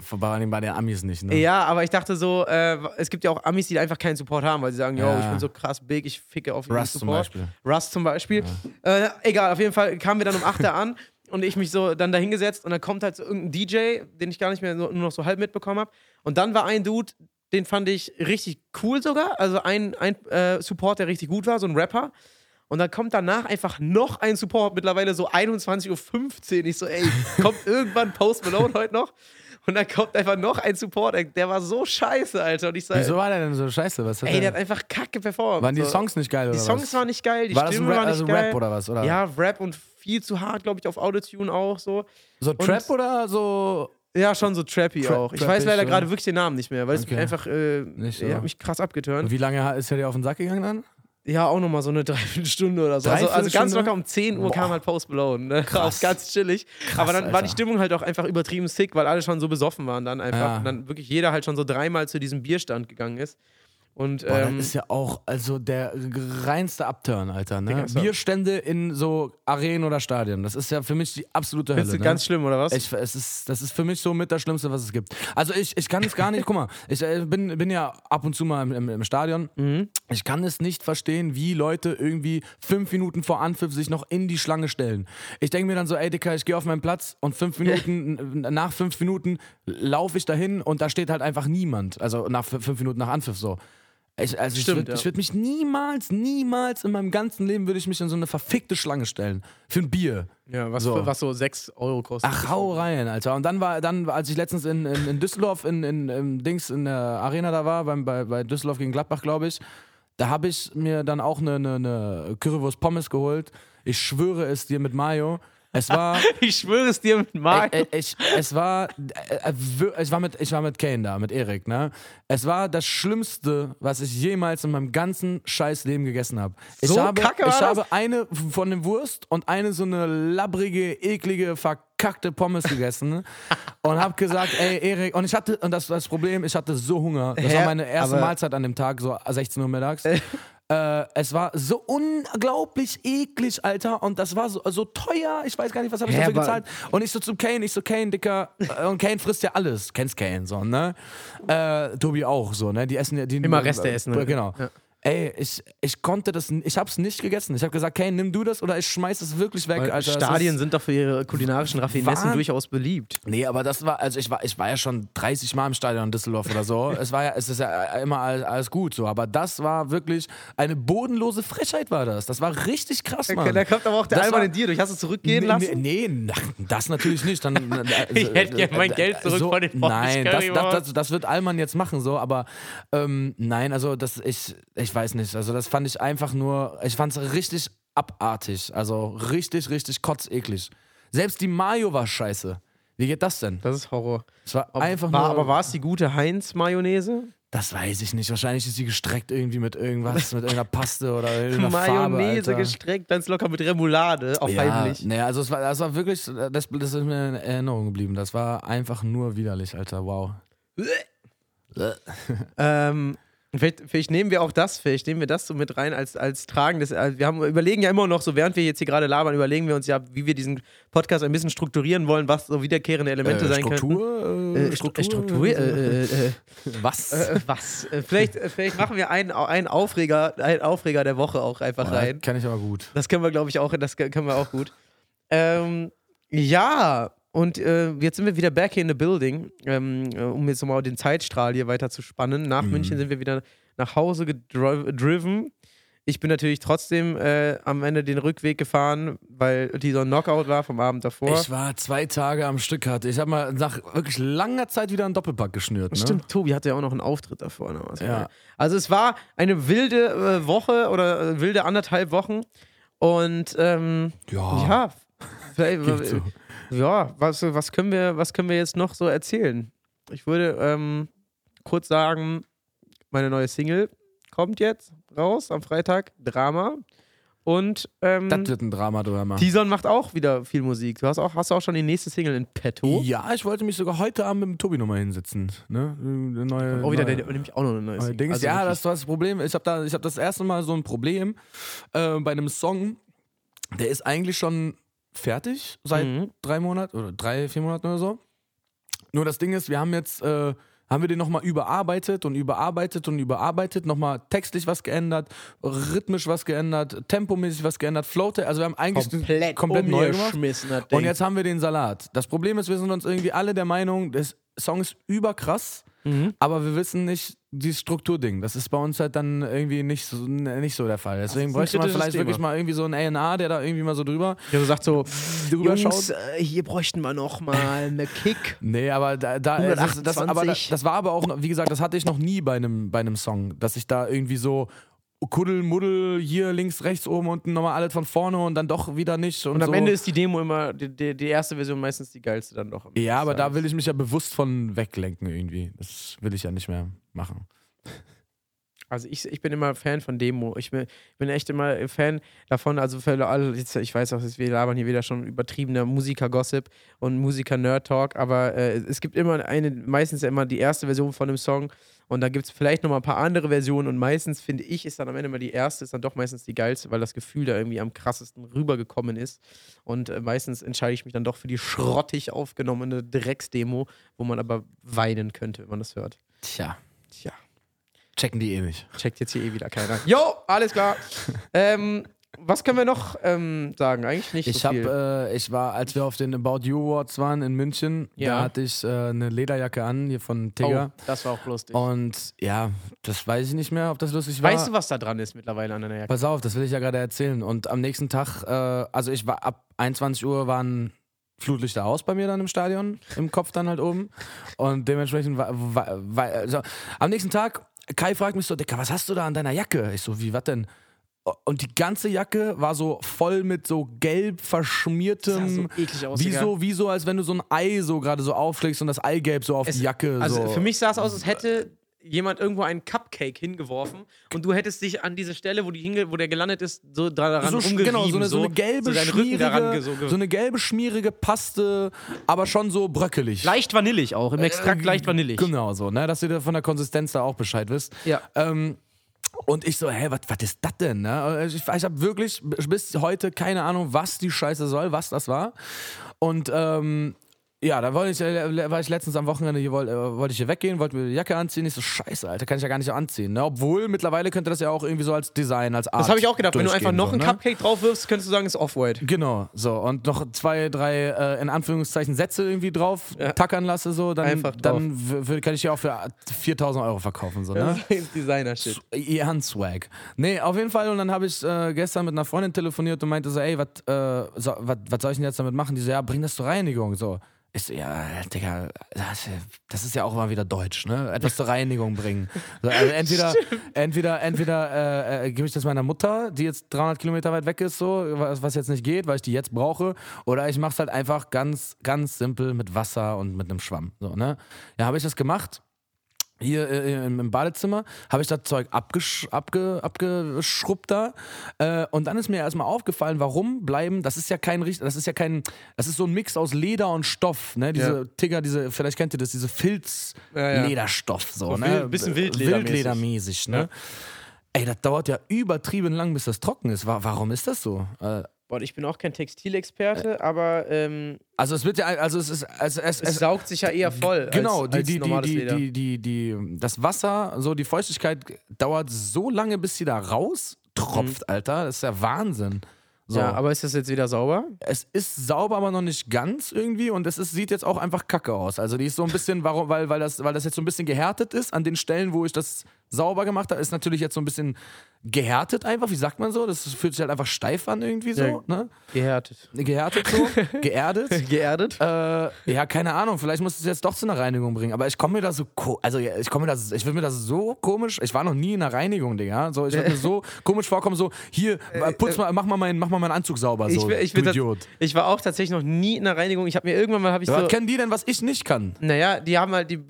den Amis nicht, ne? Ja, aber ich dachte so, es gibt ja auch Amis, die einfach keinen Support haben, weil sie sagen, yo, ich bin so krass big, ich ficke auf jeden Support. Russ zum Beispiel. Ja. Egal, auf jeden Fall kamen wir dann um 8 Uhr an und ich mich so dann da hingesetzt und dann kommt halt so irgendein DJ, den ich gar nicht mehr nur noch so halb mitbekommen habe. Und dann war ein Dude, den fand ich richtig cool sogar, also ein Support, der richtig gut war, so ein Rapper. Und dann kommt danach einfach noch ein Support, mittlerweile so 21:15 Uhr. Ich so, ey, kommt irgendwann Post Malone heute noch? Und dann kommt einfach noch ein Support, der war so scheiße, Alter. Und ich sag, wieso war der denn so scheiße? Der hat einfach kacke performt. Waren die Songs nicht geil oder was? Die Songs waren nicht geil, die Stimme war nicht geil. Rap oder was? Oder? Ja, Rap und viel zu hart, glaube ich, auf Autotune auch so. So Trap oder so? Ja, schon so trappy auch. Ich weiß leider gerade wirklich den Namen nicht mehr, weil es mich einfach hat mich krass abgeturnt. Und wie lange ist er dir auf den Sack gegangen dann? Ja, auch nochmal so eine Dreiviertelstunde oder so. Also ganz locker um 10 Uhr kam halt Post Malone. Ne? Auch ganz chillig. Krass, aber dann war die Stimmung halt auch einfach übertrieben sick, weil alle schon so besoffen waren dann einfach. Ja. Und dann wirklich jeder halt schon so 3-mal zu diesem Bierstand gegangen ist. Und Boah, das ist ja auch also der reinste Upturn, Alter. Ne? Digga, so. Bierstände in so Arenen oder Stadien. Das ist ja für mich die absolute Hölle. findest du Ne? ganz schlimm, oder was? Das ist für mich so mit das Schlimmste, was es gibt. Also ich kann es gar nicht, guck mal, ich bin ja ab und zu mal im Stadion. Ich kann es nicht verstehen, wie Leute irgendwie 5 Minuten vor Anpfiff sich noch in die Schlange stellen. Ich denke mir dann so, ey Dicker, ich gehe auf meinen Platz und nach 5 Minuten laufe ich dahin und da steht halt einfach niemand. Also nach 5 Minuten nach Anpfiff so. Ich würde mich niemals in meinem ganzen Leben würde ich mich in so eine verfickte Schlange stellen. Für ein Bier. Ja, was so 6 Euro kostet. Ach, hau rein, Alter. Und dann als ich letztens in Düsseldorf in der Arena da war, bei Düsseldorf gegen Gladbach, glaube ich, da habe ich mir dann auch eine Currywurst Pommes geholt. Ich schwöre es dir mit Mayo. Es war. Ich schwöre es dir mit Mayo. Ich war mit Kane da, mit Erik, ne? Es war das Schlimmste, was ich jemals in meinem ganzen scheiß Leben gegessen habe. Ich habe eine von den Wurst und eine so eine labbrige, eklige, verkackte Pommes gegessen und habe gesagt, ey Erik, und das Problem, ich hatte so Hunger. Das war meine erste Mahlzeit an dem Tag, so 16 Uhr mittags. Es war so unglaublich eklig, Alter. Und das war so teuer. Ich weiß gar nicht, was habe ich dafür gezahlt. Und ich so zum Kane, Dicker. Und Kane frisst ja alles. Kennst Kane, so, ne? Tobi auch, so, ne? Die essen ja. Immer Reste essen. Ne? Genau. Ja. Ey, ich konnte das, ich hab's nicht gegessen. Ich habe gesagt, Kane, nimm du das oder ich schmeiß es wirklich weg. Alter. Stadien sind doch für ihre kulinarischen Raffinessen durchaus beliebt. Nee, aber das war, also ich war ja schon 30 Mal im Stadion in Düsseldorf oder so. Es ist ja immer alles gut so, aber das war wirklich eine bodenlose Frechheit war das. Das war richtig krass, Mann. Da kommt aber auch der Alman in dir durch. Hast du zurückgehen lassen? Nee, das natürlich nicht. Dann, ich hätte gerne mein Geld zurück von den Nein, das wird Alman jetzt machen, so, aber nein, also ich weiß nicht, also das fand ich einfach nur, ich fand es richtig abartig, also richtig, richtig kotzeklig. Selbst die Mayo war scheiße. Wie geht das denn? Das ist Horror. Es war einfach nur... Aber war es die gute Heinz-Mayonnaise? Das weiß ich nicht. Wahrscheinlich ist sie gestreckt irgendwie mit irgendwas, mit irgendeiner Paste oder irgendeiner Mayonnaise Farbe, gestreckt, ganz locker mit Remoulade, auch heimlich. Nee, also das war wirklich, das ist mir in Erinnerung geblieben. Das war einfach nur widerlich, Alter, wow. Vielleicht nehmen wir das so mit rein als tragendes. Wir überlegen ja immer noch so, während wir jetzt hier gerade labern, überlegen wir uns ja, wie wir diesen Podcast ein bisschen strukturieren wollen, was so wiederkehrende Elemente sein könnten. Struktur? Was? Vielleicht machen wir einen Aufreger der Woche auch einfach rein. Kann ich aber gut. Das können wir, glaube ich, auch, gut. Ja. Und jetzt sind wir wieder back in the building, um jetzt nochmal den Zeitstrahl hier weiter zu spannen. Nach München sind wir wieder nach Hause gedriven. Ich bin natürlich trotzdem am Ende den Rückweg gefahren, weil dieser Knockout war vom Abend davor. Ich war 2 Tage am Stück. Ich habe mal nach wirklich langer Zeit wieder einen Doppelpack geschnürt. Ne? Stimmt, Tobi hatte ja auch noch einen Auftritt davor. Ne? Ja. Also es war eine wilde Woche oder wilde 1,5 Wochen. Und ja, was können wir jetzt noch so erzählen? Ich würde kurz sagen, meine neue Single kommt jetzt raus am Freitag, Drama. Und das wird ein Drama, du Hammer. Tison macht auch wieder viel Musik. Hast du auch schon die nächste Single in petto? Ja, ich wollte mich sogar heute Abend mit dem Tobi nochmal hinsetzen. Ne? Nämlich auch noch eine neue Single. Also ja, das war das Problem. Ich hab das erste Mal so ein Problem bei einem Song, der ist eigentlich schon fertig seit 3 Monaten oder 3-4 Monaten oder so. Nur das Ding ist, wir haben jetzt haben wir den nochmal überarbeitet, nochmal textlich was geändert, rhythmisch was geändert, tempomäßig was geändert, Flow, also wir haben eigentlich komplett neu gemacht. Und jetzt haben wir den Salat. Das Problem ist, wir sind uns irgendwie alle der Meinung, der Song ist überkrass, aber wir wissen nicht dieses Strukturding. Das ist bei uns halt dann irgendwie nicht so der Fall. Deswegen bräuchte man vielleicht wirklich mal irgendwie so einen A&R, der da irgendwie mal so drüber sagt so, drüber Jungs, schaut. Hier bräuchten wir noch mal eine Kick. Nee, aber das war aber auch, wie gesagt, das hatte ich noch nie bei einem Song, dass ich da irgendwie so Kuddelmuddel, hier links, rechts, oben, unten, nochmal alles von vorne und dann doch wieder nicht. Und am so. Ende ist die Demo immer, die erste Version meistens die geilste dann doch. Ja, aber da will ich mich ja bewusst von weglenken irgendwie. Das will ich ja nicht mehr machen. Also ich bin immer Fan von Demo. Ich bin echt immer Fan davon, also für alle, ich weiß auch, wir labern hier wieder schon übertriebener Musiker-Gossip und Musiker-Nerd-Talk, aber es gibt immer meistens ja immer die erste Version von einem Song und da gibt es vielleicht nochmal ein paar andere Versionen und meistens, finde ich, ist dann am Ende immer die erste, ist dann doch meistens die geilste, weil das Gefühl da irgendwie am krassesten rübergekommen ist und meistens entscheide ich mich dann doch für die schrottig aufgenommene Drecksdemo, wo man aber weinen könnte, wenn man das hört. Tja. Tja. Checken die nicht. Checkt jetzt hier eh wieder keiner. Jo, alles klar. Was können wir noch sagen? Eigentlich nicht so viel. Ich war, als wir auf den About You Awards waren in München, da hatte ich eine Lederjacke an, hier von Tigger. Oh, das war auch lustig. Und ja, das weiß ich nicht mehr, ob das lustig war. Weißt du, was da dran ist mittlerweile an deiner Jacke? Pass auf, das will ich ja gerade erzählen. Und am nächsten Tag, also ich war ab 21 Uhr waren Flutlichter aus bei mir dann im Stadion, im Kopf dann halt oben. Und dementsprechend also, am nächsten Tag, Kai fragt mich so, Dicker, was hast du da an deiner Jacke? Ich so, wie, was denn? Und die ganze Jacke war so voll mit so gelb verschmiertem, das sah so eklig aus, wie so, als wenn du so ein Ei so gerade so aufschlägst und das Eigelb so auf die Jacke. Also so. für mich sah es aus, als hätte jemand irgendwo einen Cupcake hingeworfen und du hättest dich an diese Stelle, wo der gelandet ist, so daran rumgerieben. Genau, so eine gelbe, so eine gelbe, schmierige Paste, aber schon so bröckelig. Leicht vanillig auch, im Extrakt leicht vanillig. Genau so, ne, dass ihr von der Konsistenz da auch Bescheid wisst. Ja. Und ich so, was ist das denn? Ne? Ich habe wirklich bis heute keine Ahnung, was die Scheiße soll, was das war. Und ja, da war ich letztens am Wochenende, wollte ich hier weggehen, wollte mir die Jacke anziehen. Ich so, scheiße, Alter, kann ich ja gar nicht anziehen. Ne? Obwohl, mittlerweile könnte das ja auch irgendwie so als Design, als Art. Das habe ich auch gedacht, wenn du einfach noch so, einen Cupcake drauf wirfst, könntest du sagen, es ist Off-White. Genau, so. Und noch 2, 3, in Anführungszeichen, Sätze irgendwie drauf tackern lasse, so, dann kann ich die auch für 4.000 Euro verkaufen. So, ne? Das ist Designer-Shit. Swag. Nee, auf jeden Fall. Und dann habe ich gestern mit einer Freundin telefoniert und meinte so, ey, was soll ich denn jetzt damit machen? Die so, ja, bring das zur Reinigung, so. Ich so, ja, Digga, das ist ja auch mal wieder deutsch, ne? Etwas zur Reinigung bringen. So, also entweder gebe ich das meiner Mutter, die jetzt 300 Kilometer weit weg ist, so, was jetzt nicht geht, weil ich die jetzt brauche, oder ich mache es halt einfach ganz, ganz simpel mit Wasser und mit einem Schwamm. So, ne? Ja, habe ich das gemacht. Hier im Badezimmer habe ich das Zeug abgeschrubbt da und dann ist mir erstmal aufgefallen, warum bleiben, das ist so ein Mix aus Leder und Stoff, ne, Tigger, vielleicht kennt ihr das, diese Filz-Lederstoff, so, ne, bisschen Wildledermäßig, ne. Ja. Ey, das dauert ja übertrieben lang, bis das trocken ist. Warum ist das so? Boah, ich bin auch kein Textilexperte, aber also es wird ja, also es saugt sich ja eher voll. Genau, als normales Leder. Das Wasser, so die Feuchtigkeit dauert so lange, bis sie da raustropft, Alter. Das ist ja Wahnsinn. So. Ja, aber ist das jetzt wieder sauber? Es ist sauber, aber noch nicht ganz irgendwie und sieht jetzt auch einfach kacke aus. Also die ist so ein bisschen, weil das jetzt so ein bisschen gehärtet ist an den Stellen, wo ich das sauber gemacht habe, ist natürlich jetzt so ein bisschen gehärtet einfach, wie sagt man so? Das fühlt sich halt einfach steif an irgendwie so, ja, ne? Gehärtet so, geerdet. Geerdet? Ja, keine Ahnung, vielleicht muss es jetzt doch zu einer Reinigung bringen, aber ich komme mir da so, ich würde mir das so komisch, ich war noch nie in einer Reinigung, Digga, so, ich würde mir so komisch vorkommen, so, hier, mach mal meinen Anzug sauber, so, Idiot. Ich war auch tatsächlich noch nie in einer Reinigung, ich habe mir irgendwann mal, was kennen die denn, was ich nicht kann? Naja, die haben halt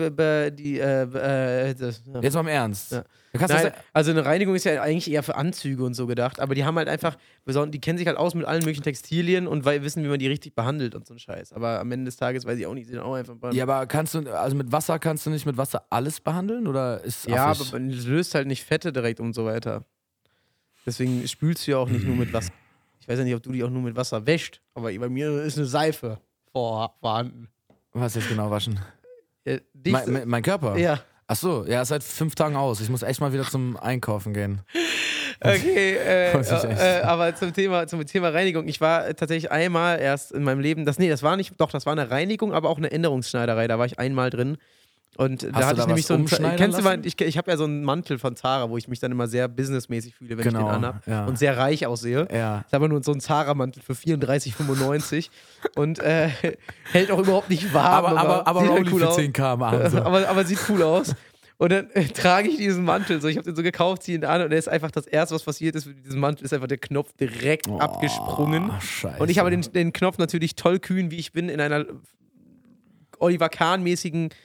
Jetzt mal im Ernst. Ja. Nein, also eine Reinigung ist ja eigentlich eher für Anzüge und so gedacht, aber die haben halt einfach, die kennen sich halt aus mit allen möglichen Textilien und wissen, wie man die richtig behandelt und so ein Scheiß. Aber am Ende des Tages weiß ich auch nicht, sie sind auch einfach Ja, aber kannst du nicht mit Wasser alles behandeln oder ist ja, aber man löst halt nicht Fette direkt und so weiter. Deswegen spülst du ja auch nicht nur mit Wasser. Ich weiß ja nicht, ob du die auch nur mit Wasser wäscht, aber bei mir ist eine Seife vorhanden. Was jetzt genau waschen? Mein Körper? Ja. Ach so, ja, ist seit 5 Tagen aus. Ich muss echt mal wieder zum Einkaufen gehen. Okay, aber zum Thema Reinigung. Ich war tatsächlich einmal erst in meinem Leben, das war eine Reinigung, aber auch eine Änderungsschneiderei. Da war ich einmal drin. Und da hatte ich nämlich so einen. Ich habe ja so einen Mantel von Zara, wo ich mich dann immer sehr businessmäßig fühle, wenn ich den anhabe. Ja. Und sehr reich aussehe. Ja. Ich habe nur so einen Zara-Mantel für 34,95 und hält auch überhaupt nicht warm. Aber sieht halt cool für aus. 10 km/h. So. aber sieht cool aus. Und dann trage ich diesen Mantel so. Ich habe den so gekauft, ziehe ihn an und er ist einfach das Erste, was passiert ist mit diesem Mantel, ist einfach der Knopf direkt abgesprungen. Scheiße. Und ich habe den Knopf natürlich tollkühn, wie ich bin, in einer Oliver Kahn-mäßigen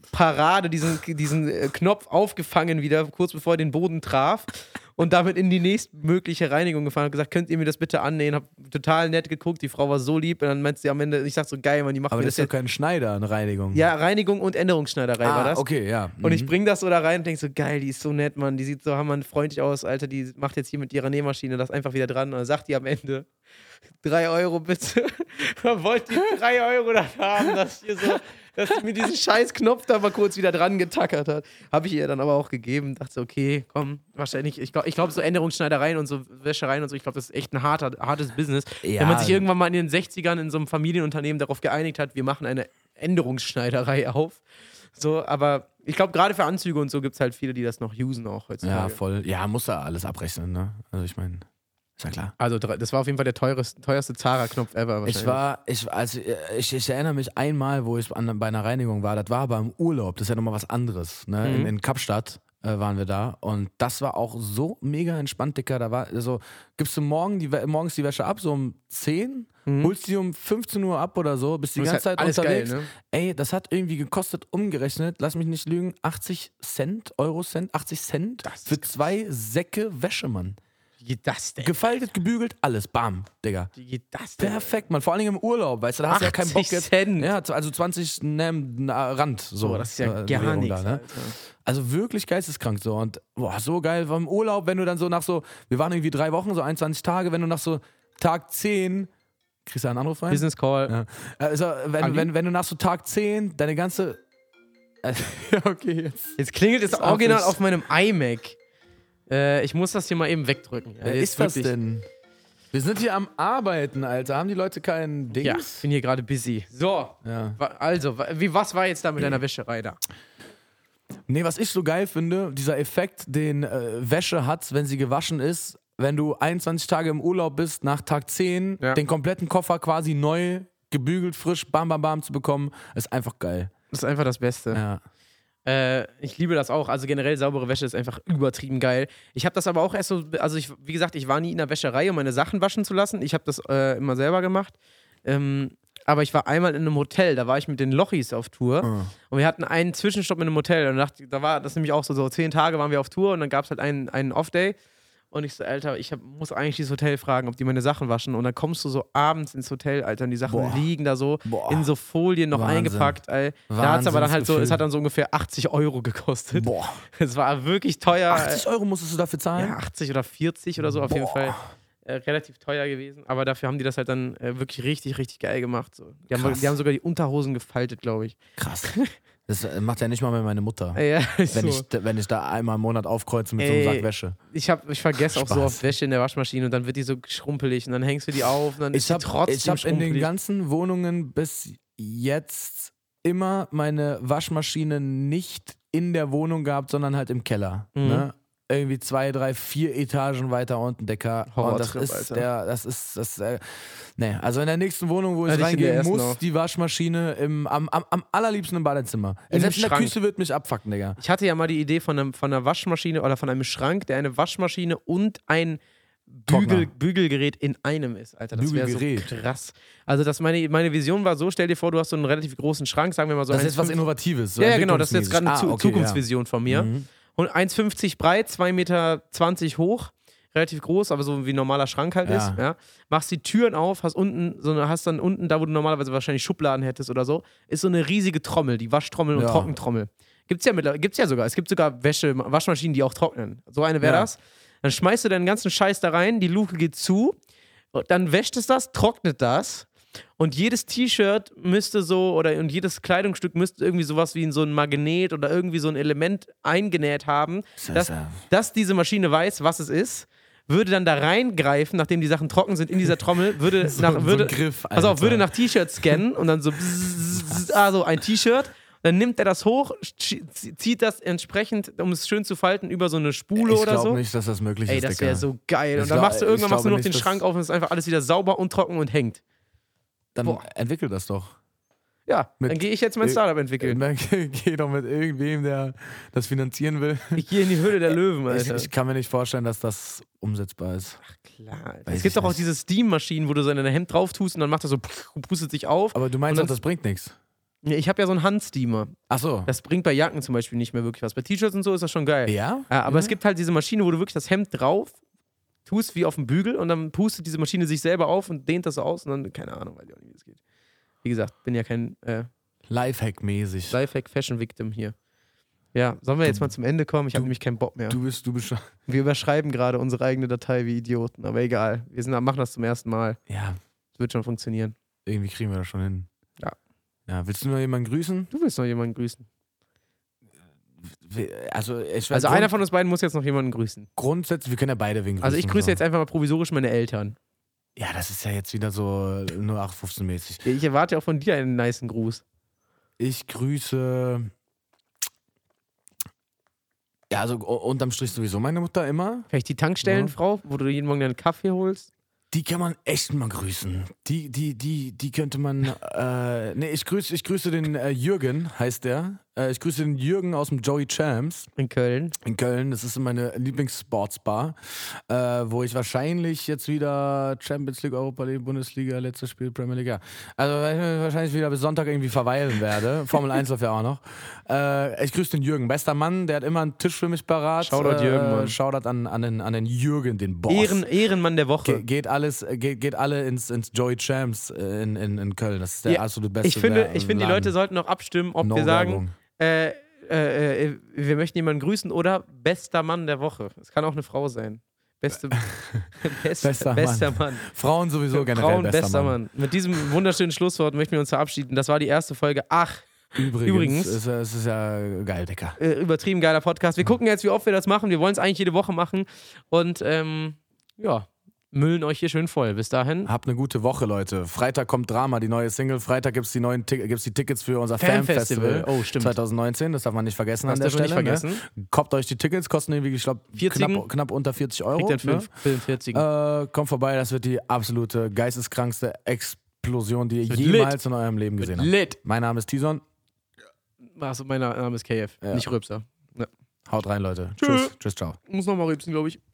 Parade diesen Knopf aufgefangen wieder, kurz bevor er den Boden traf und damit in die nächstmögliche Reinigung gefahren und gesagt, könnt ihr mir das bitte annähen? Hab total nett geguckt, die Frau war so lieb und dann meinte sie am Ende, ich sag so, geil, Mann, die macht Aber mir das das ist doch kein Schneider, eine Reinigung. Ja, Reinigung und Änderungsschneiderei war das. Okay, ja. Und ich bring das so da rein und denk so, geil, die ist so nett, Mann, die sieht so hammerfreundlich aus, Alter, die macht jetzt hier mit ihrer Nähmaschine das einfach wieder dran und dann sagt die am Ende, 3 Euro bitte. Man wollte die 3 Euro da haben, dass sie mir diesen scheiß Knopf da mal kurz wieder dran getackert hat. Habe ich ihr dann aber auch gegeben. Dachte so, okay, komm, wahrscheinlich. Ich glaube, so Änderungsschneidereien und so Wäschereien und so, ich glaube, das ist echt ein hartes Business. Ja. Wenn man sich irgendwann mal in den 60ern in so einem Familienunternehmen darauf geeinigt hat, wir machen eine Änderungsschneiderei auf. So, aber ich glaube, gerade für Anzüge und so gibt es halt viele, die das noch usen auch heutzutage. Ja, voll. Ja, muss da alles abrechnen, ne? Also ich meine, ist ja klar. Also das war auf jeden Fall der teuerste Zara-Knopf ever wahrscheinlich. Ich erinnere mich einmal, wo ich bei einer Reinigung war, das war aber im Urlaub, das ist ja nochmal was anderes, ne? In Kapstadt waren wir da und das war auch so mega entspannt, Dicker, da war so, gibst du morgens die Wäsche ab, so um 10, holst die um 15 Uhr ab oder so, bist die ganze Zeit alles unterwegs. geil, ne? Ey, das hat irgendwie gekostet, umgerechnet, lass mich nicht lügen, 80 Cent für 2 Säcke Wäsche, Mann. Wie geht das denn? Gefaltet, gebügelt, alles, bam, Digga. Wie geht das denn? Perfekt, Mann. Vor allem im Urlaub, weißt du, da hast du ja keinen Bock 80 jetzt. Cent. Ja, also 20 Rand. So, Boah, das ist ja die gar Währung nichts, da, ne? Alter. Also wirklich geisteskrank so. Und boah, so geil war im Urlaub, wenn du dann so nach so, wir waren irgendwie 3 Wochen, so 21 Tage, wenn du nach so Tag 10, kriegst du einen Anruf rein? Business Call. Ja. Also, wenn du nach so Tag 10 deine ganze. Ja, okay, Jetzt klingelt es Ist original auch auf meinem iMac. Ich muss das hier mal eben wegdrücken. Wer ist das denn? Wir sind hier am Arbeiten, Alter. Haben die Leute keinen Dings? Ja, bin hier gerade busy. So, Ja. also, was war jetzt da mit deiner Wäscherei da? Nee, was ich so geil finde, dieser Effekt, den Wäsche hat, wenn sie gewaschen ist, wenn du 21 Tage im Urlaub bist, nach Tag 10, den kompletten Koffer quasi neu, gebügelt, frisch, bam, bam, bam zu bekommen, ist einfach geil. Das ist einfach das Beste. Ja. Ich liebe das auch. Also generell saubere Wäsche ist einfach übertrieben geil. Ich habe das aber auch erst so, also wie gesagt, ich war nie in der Wäscherei, um meine Sachen waschen zu lassen. Ich habe das immer selber gemacht. Aber ich war einmal in einem Hotel, da war ich mit den Lochis auf Tour und wir hatten einen Zwischenstopp in einem Hotel und da war das nämlich auch so 10 Tage waren wir auf Tour und dann gab es halt einen Off-Day und ich so, Alter, muss eigentlich dieses Hotel fragen, ob die meine Sachen waschen und dann kommst du so abends ins Hotel, Alter, und die Sachen liegen da so in so Folien noch Wahnsinn. eingepackt, ey. Da hat's aber dann halt so, es hat dann so ungefähr 80 Euro gekostet. Boah. Es war wirklich teuer. 80 Euro musstest du dafür zahlen? Ja, 80 oder 40 oder so auf jeden Fall. Relativ teuer gewesen, aber dafür haben die das halt dann wirklich richtig, richtig geil gemacht. So. Die haben sogar die Unterhosen gefaltet, glaube ich. Krass. Das macht ja nicht mal mehr meine Mutter. Ja, Wenn ich da einmal im Monat aufkreuze mit so einem Sack Wäsche. Ich vergesse auch so oft Wäsche in der Waschmaschine und dann wird die so schrumpelig und dann hängst du die auf und dann ist die trotzdem Ich habe in den schrumpelig. ganzen Wohnungen bis jetzt immer meine Waschmaschine nicht in der Wohnung gehabt, sondern halt im Keller. Ne? Irgendwie 2, 3, 4 Etagen weiter unten, Dicker. Und das ist nee, also in der nächsten Wohnung, wo ich reingehe, muss die Waschmaschine am allerliebsten im Badezimmer. Selbst in der Küche wird mich abfucken, Digga. Ich hatte ja mal die Idee von einer Waschmaschine oder von einem Schrank, der eine Waschmaschine und ein Bügelgerät in einem ist, Alter. Das wäre so krass. Also meine Vision war so, stell dir vor, du hast so einen relativ großen Schrank, sagen wir mal so. Das ist jetzt was Innovatives. So ja, genau, das ist jetzt gerade eine Zukunftsvision von mir. Und 1,50 breit, 2,20 Meter hoch, relativ groß, aber so wie ein normaler Schrank halt ist. Ja. Machst die Türen auf, hast dann unten, da wo du normalerweise wahrscheinlich Schubladen hättest oder so, ist so eine riesige Trommel, die Waschtrommel und Trockentrommel. Gibt's ja sogar. Es gibt sogar Waschmaschinen, die auch trocknen. So eine wäre das. Dann schmeißt du deinen ganzen Scheiß da rein, die Luke geht zu, und dann wäscht es das, trocknet das. Und jedes T-Shirt und jedes Kleidungsstück müsste irgendwie sowas wie so ein Magnet oder irgendwie so ein Element eingenäht haben, dass diese Maschine weiß, was es ist, würde dann da reingreifen, nachdem die Sachen trocken sind in dieser Trommel, würde nach T-Shirts scannen und dann so ein T-Shirt. Dann nimmt er das hoch, zieht das entsprechend, um es schön zu falten, über so eine Spule oder so. Ich glaube nicht, dass das möglich ist, Ey, das wäre so geil. Und dann machst du irgendwann noch den Schrank auf und es ist einfach alles wieder sauber und trocken und hängt. Dann entwickel das doch. Ja, dann gehe ich jetzt mein Startup entwickeln. Dann geh doch mit irgendwem, der das finanzieren will. Ich gehe in die Höhle der Löwen, Alter. Ich kann mir nicht vorstellen, dass das umsetzbar ist. Ach klar. Es gibt doch auch diese Steam-Maschinen, wo du so in dein Hemd drauf tust und dann macht das so und pustet sich auf. Aber du meinst doch, das bringt nichts. Ja, ich habe ja so einen Handsteamer. Ach so. Das bringt bei Jacken zum Beispiel nicht mehr wirklich was. Bei T-Shirts und so ist das schon geil. Ja? Aber es gibt halt diese Maschine, wo du wirklich das Hemd drauf tust wie auf dem Bügel und dann pustet diese Maschine sich selber auf und dehnt das so aus und dann, keine Ahnung, weiß ich auch nicht, wie das geht. Wie gesagt, bin ja kein Lifehack-mäßig. Lifehack-Fashion-Victim hier. Ja, sollen wir jetzt mal zum Ende kommen? Ich habe nämlich keinen Bock mehr. Du bist Wir überschreiben gerade unsere eigene Datei wie Idioten, aber egal. Machen das zum ersten Mal. Ja, Das wird schon funktionieren. irgendwie kriegen wir das schon hin. Ja. Ja, willst du noch jemanden grüßen? Du willst noch jemanden grüßen. Also einer von uns beiden muss jetzt noch jemanden grüßen. Grundsätzlich, wir können ja beide wen grüßen. Also ich grüße jetzt einfach mal provisorisch meine Eltern. Ja, das ist ja jetzt wieder so 0815-mäßig. Ich erwarte auch von dir einen nicen Gruß. Ich grüße. Ja, also unterm Strich sowieso meine Mutter immer. Vielleicht die Tankstellenfrau, wo du jeden Morgen deinen Kaffee holst. Die kann man echt mal grüßen. Die könnte man. Ich grüße den Jürgen, heißt der. Ich grüße den Jürgen aus dem Joey Champs. In Köln. In Köln. Das ist meine Lieblingssportsbar, wo ich wahrscheinlich jetzt wieder Champions League, Europa League, Bundesliga, letztes Spiel, Premier League. Ja. Also wahrscheinlich wieder bis Sonntag irgendwie verweilen werde. Formel 1 läuft ja auch noch. Ich grüße den Jürgen. Bester Mann, der hat immer einen Tisch für mich parat. Shoutout Jürgen, Mann. Shoutout an den Jürgen, den Boss. Ehrenmann der Woche. Geht alle ins Joey Champs in Köln. Das ist der absolute beste. Ich finde, die Leute sollten noch abstimmen, ob wir sagen, wir möchten jemanden grüßen oder bester Mann der Woche. Es kann auch eine Frau sein. Bester Mann. Frauen sowieso generell bester Mann. Mit diesem wunderschönen Schlusswort möchten wir uns verabschieden. Das war die erste Folge. Übrigens. Es ist ja geil, Dicker. Übertrieben geiler Podcast. Wir gucken jetzt, wie oft wir das machen. Wir wollen es eigentlich jede Woche machen. Und müllen euch hier schön voll. Bis dahin. Habt eine gute Woche, Leute. Freitag kommt Drama, die neue Single. Freitag gibt's die Tickets für unser Fanfestival. Oh, stimmt. 2019. Das darf man nicht vergessen an der Stelle. Nicht vergessen. Ne? Koppt euch die Tickets, kosten irgendwie, ich glaube, knapp unter 40 Euro. Kriegt dann 45. Kommt vorbei, das wird die absolute geisteskrankste Explosion, die ihr jemals in eurem Leben gesehen habt. Lit. Mein Name ist Tison. Achso, mein Name ist KF. Nicht Rübser. Ja. Haut rein, Leute. Tschüss. Tschüss, ciao. Muss nochmal rübsen, glaube ich.